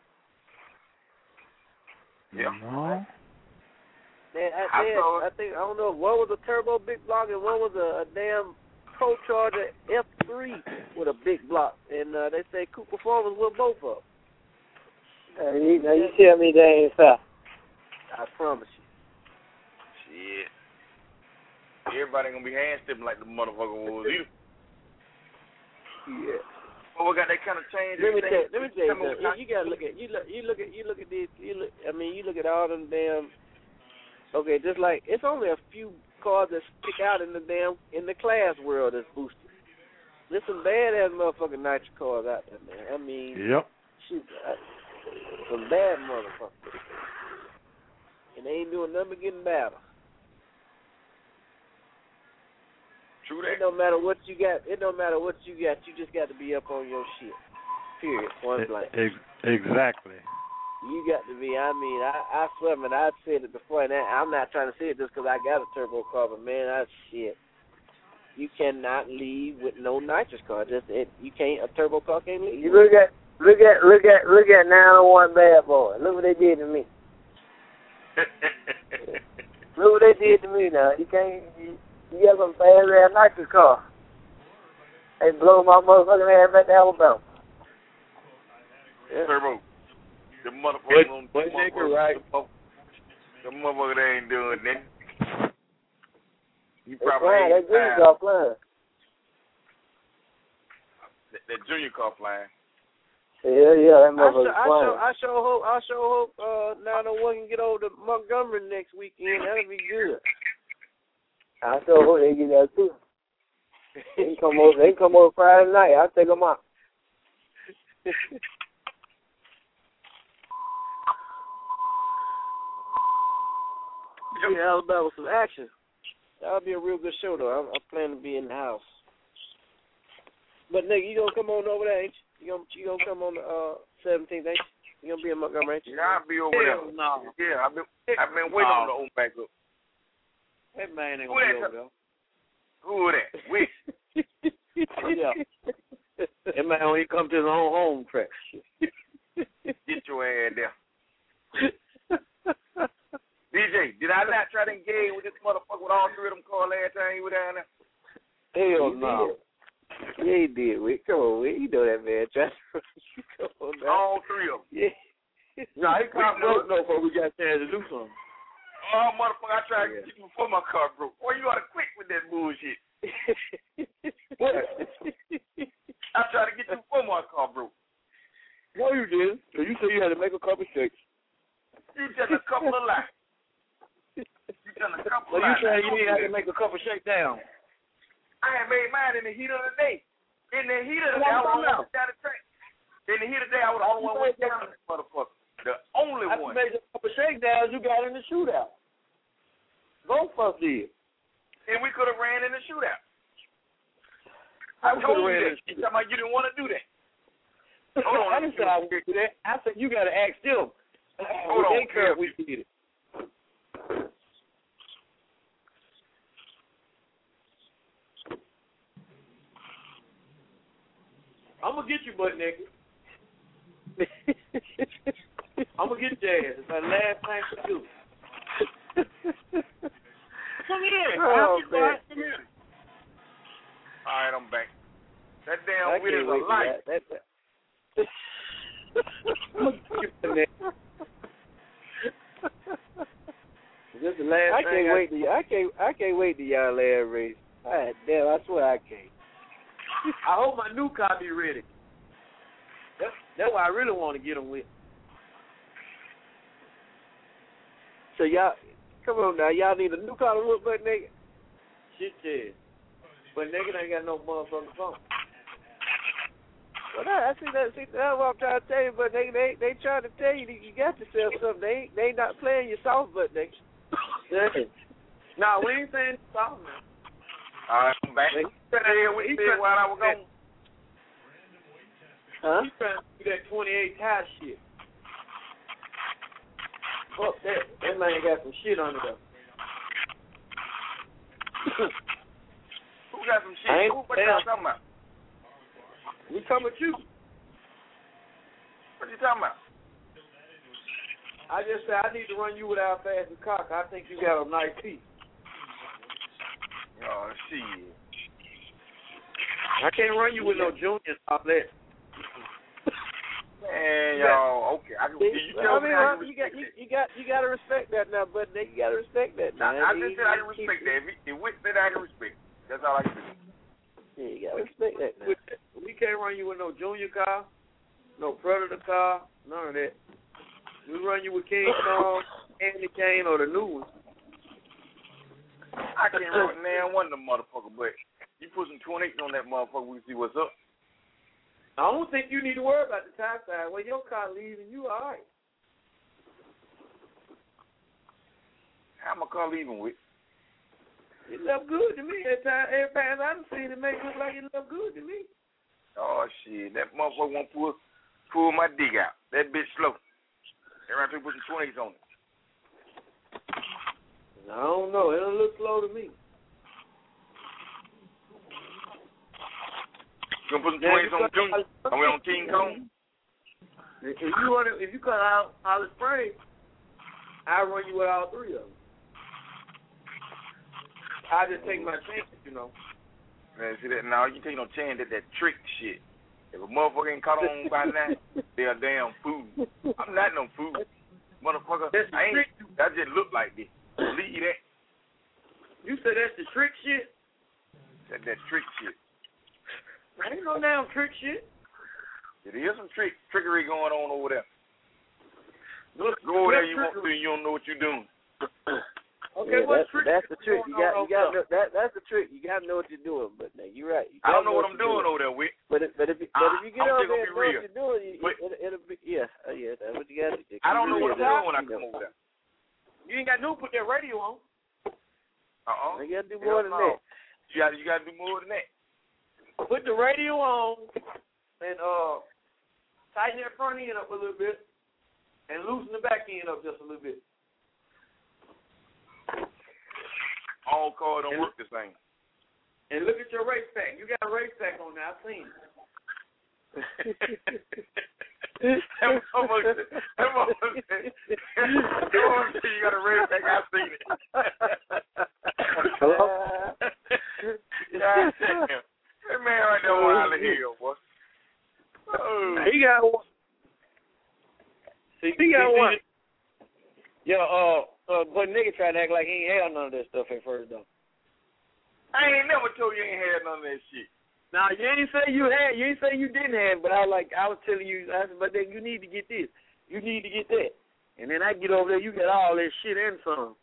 Yeah. No. They, I, I they, saw it. I think I don't know. One was a turbo big block and one was a, a damn Pro Charger F three with a big block. And uh, they say Coupe Performance with both of them. Now you, now you tell me they ain't fair. I promise you. Shit. Everybody gonna be hand stepping like the motherfucker was either. Yeah. Well, we got that kind of change. Let me tell, everything. let me tell you Come on, something. You, you gotta look at you look you look at you look at these you look I mean you look at all them damn. Okay, just like it's only a few cars that stick out in the damn in the class world that's boosted. There's some bad ass motherfucking nitro cars out there, man. I mean, Yep. shoot, I, some bad motherfuckers, and they ain't doing nothing but getting better. True It that. don't matter what you got. It don't matter what you got. You just got to be up on your shit. Period. Point blank. Exactly. You got to be. I mean, I, I swear, man. I've said it before, and I'm not trying to say it just because I got a turbo car, but man, I shit. You cannot leave with no nitrous car. Just it, you can't. A turbo car can't leave. You look at, look at, look at, look at nine oh one Bad Boy. Look what they did to me. Look what they did to me. Now you can't. You, you got some fast ass nitrous car. They blow my motherfucking ass back to Alabama. Yeah. Turbo. The motherfucker on the motherfucker, right? The motherfucker they ain't doing nothing. You probably flying, ain't that junior car flying. That, that junior car flying. Yeah, yeah, that motherfucker I flying. sure, I sure hope, I sure hope uh, nine oh one can get over to Montgomery next weekend. That'll be good. I sure hope they get that too. They can come over. They can come over Friday night. I'll take them out. Yeah, Alabama some action. That'll be a real good show, though. I'm, I'm planning to be in the house. But nigga, you gonna come on over there, ain't you? You gonna you gonna come on the uh, seventeenth, ain't you? You gonna be in Montgomery, ain't you? Yeah, I'll be over there. No. Yeah, I've been I've been waiting no. on the old back up. That man ain't Who gonna be that? over there. Who that? Which? Yeah. That man when he come to his own home track. Get your ass there. D J, did I not try to engage with this motherfucker with all three of them cars last time he was down there? Hell He no. did. Yeah, he did. We come on, we you know that man. Try to come on now. All three of them. Yeah. No, he come broke though before we got a chance to do something. Oh, motherfucker, I tried to get you before my car broke. Boy, you ought to quit with that bullshit. What? I tried to get you before my car broke. No, you didn't. So you said you had to make a couple shakes. You just a couple of lies. You just a couple So of you lies. saying you didn't have to make a couple shakedowns? I had made mine in the heat of the day. In the heat of the day, I was on down the track. In the heat of the day, I was the only one went down this motherfucker. The only After one. you made a couple shakedowns, you got in the shootout. Both of us did. And we could have ran in the shootout. I I told you ran that. You talking about you didn't want to do that. Hold on. I didn't say I would do that. I said you got to ask them. Hold on. They care if we did it. I'm gonna get you butt naked. I'm gonna get your ass. It's my last time for you. Come here. Oh, Come man. here. All right, I'm back. That damn I wheel can't is wait a to light. that. That, that. I'm gonna get you butt naked. This is the last I thing can't I wait to I can't I can't wait to y'all air race. God damn, I swear I can't. I hope my new car be ready. That's that's what I really want to get them with. So y'all, come on now, y'all need a new car to look butt naked. Shit, yeah. But nigga ain't got no motherfucking phone. Well, I, I see that. See that's what I'm trying to tell you. But they they they trying to tell you that you got to sell something. They ain't they not playing your soft butt naked. Nah, we ain't saying soft man. All right, I'm back. He Hey, what you said while I was gone? Huh? He trying to do that twenty-eight tie shit. Fuck that. That man got some shit under there. Who got some shit? I ain't Who, what y'all talking about? We talking about you. What you talking about? I just said I need to run you without fast and cock. I think you got a nice piece. Oh, shit. I can't run you with no juniors off that. Man, y'all, okay. I, can, See, you well, tell I mean, me how well, you you got respect you, you got you got to respect that now, but you got to respect that. Now, Now. I just said I can respect that. If, it, if Whit said I can respect it. That's all I can do. Yeah, you got to respect that now. We can't run you with no junior car, no predator car, none of that. We run you with King Kong, Andy Kane, or the new one. I can't run now one of them motherfucker, but you put some twenty-eight on that motherfucker, we can see what's up. I don't think you need to worry about the tie side. When your car leaving, you all right. How my car leaving with? It look good to me. Every time, every time I done seen it, make it look like it look good to me. Oh shit, that motherfucker won't pull pull my dick out. That bitch slow. Every time we put some twenties on it. I don't know. It don't look slow to me. You gonna put some twenties on King? Are we on King Kong? If you want to, if you cut out Holly Springs, I'll run you with all three of them. I just take my chances, you know. Man, see that? Now you take no chance at that trick shit. If a motherfucker ain't caught on by now, they're a damn fool. I'm not no fool. Motherfucker, That's the I ain't, trick. I just look like this. Believe that. You said that's the trick shit? That that trick shit. There ain't no damn trick shit. There is some trick trickery going on over there. Look, Go over there, you trickery. want to, you don't know what you're doing. Okay, yeah, what's that's, trick? that's the trick. You got, you got, know, that, that's the trick. You got to know what you're doing. But now, you're right. You I don't gotta know what I'm doing doing. over there, Wick. But if, but if, but I, if you get I'm over just there gonna and be know real. what you're doing, you, But, it, it'll be yeah, uh, yeah. That's what you got to do. I don't know what I'm doing when I you come know. over there. You ain't got to put that radio on. Uh-uh. You got to do more than that. You got, you got to do more than that. Put the radio on and uh tighten that front end up a little bit and loosen the back end up just a little bit. All car don't work the same. And look at your race pack. You got a race pack on there. I've seen it. That motherfucker said, that motherfucker said, you got a race pack, I've seen it. Hello? God damn. That man right there wild as hell, boy. Oh. He got one. See, He got one. Yeah, uh, uh, but nigga tried to act like he ain't had none of that stuff at first, though. I ain't never told you ain't had none of that shit. Now, you ain't say you had, you ain't say you didn't have, but I like, I was telling you, I said, but then you need to get this. You need to get that. And then I get over there, you get all that shit and some.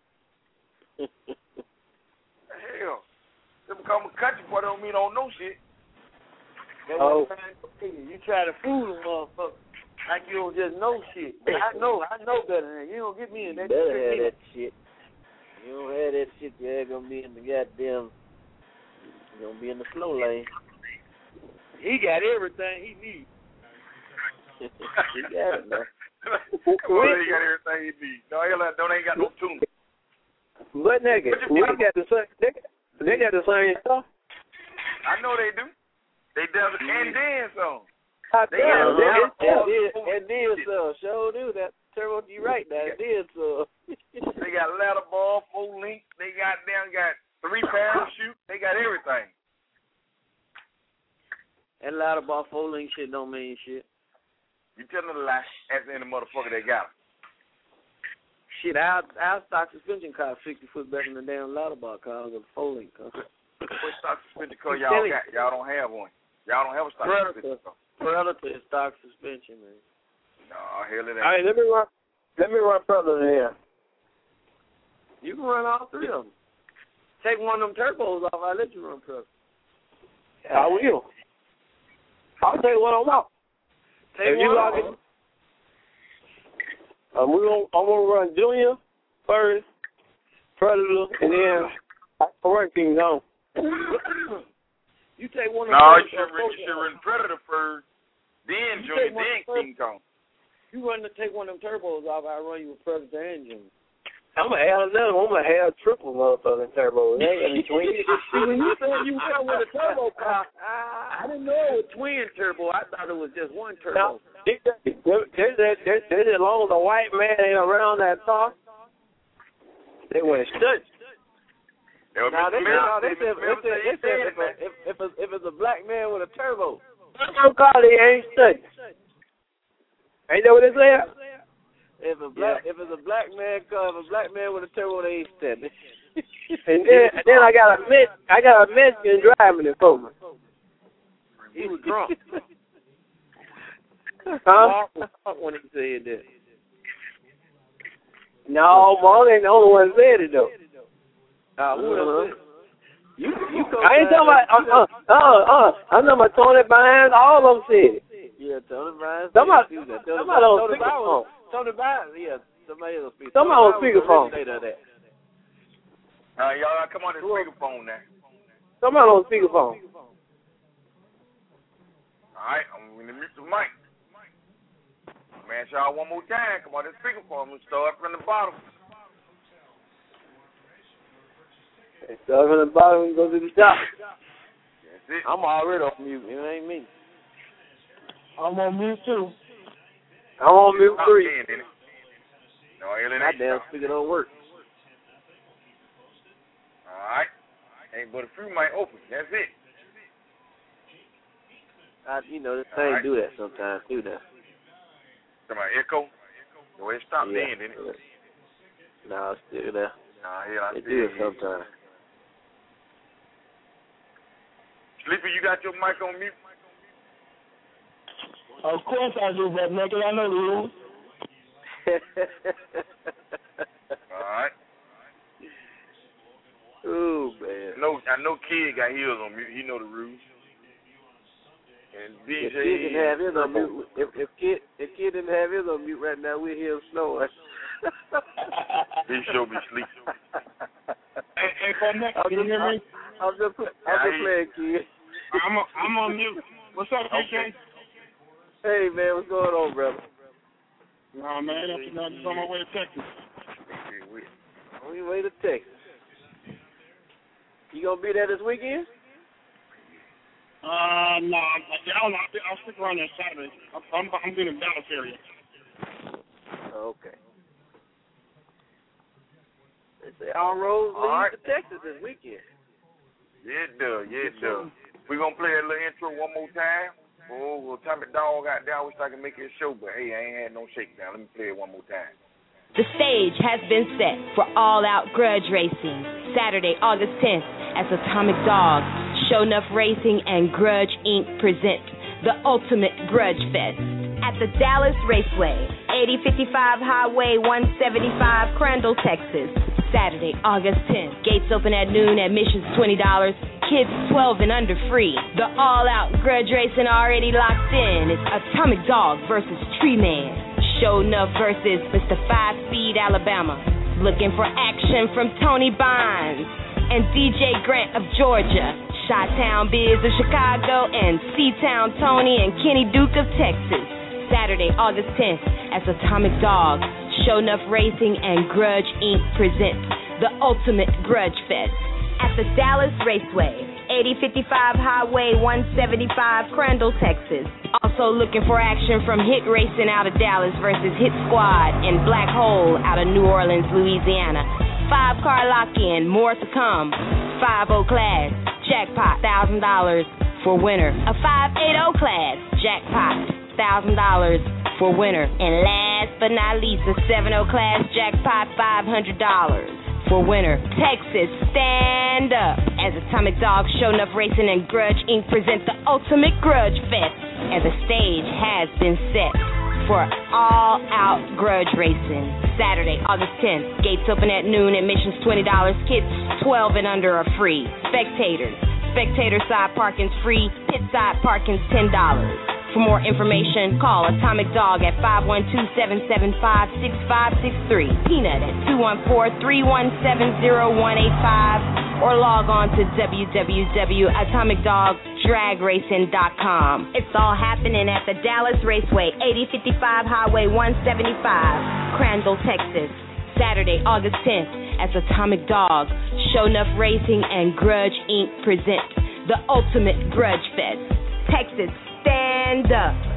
Hell. Just become a country boy don't mean I don't know shit. That's Oh. what I'm saying. You try to fool them motherfuckers like you don't just know shit. I know, I know better than that. You don't get me in You that better shit. have that shit. You don't have that shit, you ain't gonna be in the goddamn. You're gonna be in the slow lane. He got everything he needs. He got it, man. Come on, he got everything he needs. No, he don't ain't got no tune. But nigga, we got the same. They, they got the same stuff. I know they do. They done and then some. They Yeah, got it, they it, got it, it did so. Sure do that. Turbo, you right now. It did so. They got ladder ball, full length. They got down, got three parachute. They got everything. That ladder ball four link shit don't mean shit. You telling a lie? Ask any motherfucker they got 'em. Shit, our our stock suspension cost sixty foot better than the damn ladder ball car. The four link car. What stock suspension car y'all got? Y'all don't have one. Y'all don't have a stock suspension car. Predator is stock suspension, man. No, hell it ain't. All right, let me run. Let me run further than here. You can run all three of them. Take one of them turbos off. I'll let you run Predator. I will. I'll take one on off. Take If you one like off. it, um, we gonna, I'm gonna run Junior first, Predator, and then I run King Kong. You take one of No, them. you should, run, you should run Predator first, then You Junior, take one then first. King Kong. You run to take one of them turbos off, I run you with Predator and Junior. I'm gonna have another. I'm gonna have triple motherfucking turbo. They got me twin. See, when you said you come with a turbo car, I didn't know it was twin turbo. I thought it was just one turbo. Now, there's that. There's as long as a white man ain't around that car, they went stuck. Now they, no, they said, they said, they said if, a, if, if, it's, if it's a black man with a turbo. Turbo car, they ain't stuck. Ain't that what they said? If a black, yeah. if it's a black man car, if a black man with a turbo, they ain't standing. And then, and then I got a Mex, I got a Mexican driving it for me. He was drunk. Huh? When he said that. No, Mark ain't the only one that said it though. Uh, who else said it? You, you I ain't talking about, uh, uh, uh, uh, I'm talking about Tony Bynes, all of them said it. Yeah, Tony Bynes. Somebody, Tony somebody on Tony speakerphone. Tony Bynes, yeah, somebody on speakerphone. Somebody on speakerphone. Uh, y'all come on the speakerphone now. Somebody on speakerphone. right, I'm going to mute the mic. Man, y'all one more time. Come on, this speakerphone. We'll start from the bottom. Hey, start from the bottom and go to the top. That's it. I'm already on mute. It ain't me. I'm on mute too. I'm on mute three. No, it My ain't. damn speaker don't work. All right. Ain't but a few might open. That's it. I, you know, this thing right. do that sometimes, too, now. Come on, echo. Go ahead and stop Yeah. then, didn't it? No, it's still there. Nah, yeah, I It see do it it sometimes. Sleepy, you got your mic on mute? Of course I do, but nigga, I know the rules. All right. Ooh, man. I know, I know Kid got his on mute. He know the rules. And D J... If Kid didn't have his on mute, if, if, Kid, if Kid didn't have his on mute right now, we'd hear him snoring. He sure be sleeping. Hey, hey, for next, I'm can you just, hear me? I'm just, I'm just playing, Kid. I'm on, I'm on mute. What's up, D J? Okay. Hey, man, what's going on, brother? Nah, man, I'm just on my way to Texas. On your way to Texas. You gonna be there this weekend? Uh, no, I, I don't know. I'll, I'll stick around there Saturday. I'm, I'm, I'm in the Dallas area. Okay. They say all roads lead All right. to Texas this weekend. Yeah, it does. Yeah, it does. We're going to play that little intro one more time. Oh, well, Tommy Dog out there. I wish I could make it a show, but hey, I ain't had no shakedown. Let me play it one more time. The stage has been set for all-out grudge racing, Saturday, August tenth, as Atomic Dog, Show Enough Racing, and Grudge Incorporated present the Ultimate Grudge Fest at the Dallas Raceway, eighty fifty-five Highway one seventy-five, Crandall, Texas. Saturday, August tenth. Gates open at noon, admissions twenty dollars. Kids twelve and under free. The all-out grudge racing already locked in. It's Atomic Dog versus Tree Man. Show Enough versus Mister Five Speed Alabama. Looking for action from Tony Bonds and D J Grant of Georgia. Chi-Town Biz of Chicago and C-Town Tony and Kenny Duke of Texas. Saturday, August tenth, as Atomic Dog, Show Enough Racing, and Grudge Incorporated present the Ultimate Grudge Fest at the Dallas Raceway, eighty fifty-five Highway one seventy-five, Crandall, Texas. Also looking for action from Hit Racing out of Dallas versus Hit Squad and Black Hole out of New Orleans, Louisiana. Five-car lock-in, more to come. five oh class, jackpot, one thousand dollars for winner. A five eighty class, jackpot, one thousand dollars for winner. And last but not least, a seven oh class, jackpot, five hundred dollars for winner. Texas, stand up as Atomic Dog, Show Enough Racing, and Grudge Incorporated present the Ultimate Grudge Fest, and the stage has been set for all-out grudge racing. Saturday, August tenth. Gates open at noon. Admissions twenty dollars. Kids twelve and under are free. Spectators. Spectator side parking's free. Pit side parking's ten dollars. For more information, call Atomic Dog at five one two, seven seven five, six five six three, Peanut at two one four, three one seven, zero one eight five, or log on to w w w dot atomic dog drag racing dot com. It's all happening at the Dallas Raceway, eighty fifty-five Highway one seventy-five, Crandall, Texas. Saturday, August tenth, as Atomic Dog, Show Enough Racing, and Grudge Incorporated present the Ultimate Grudge Fest. Texas, stand up.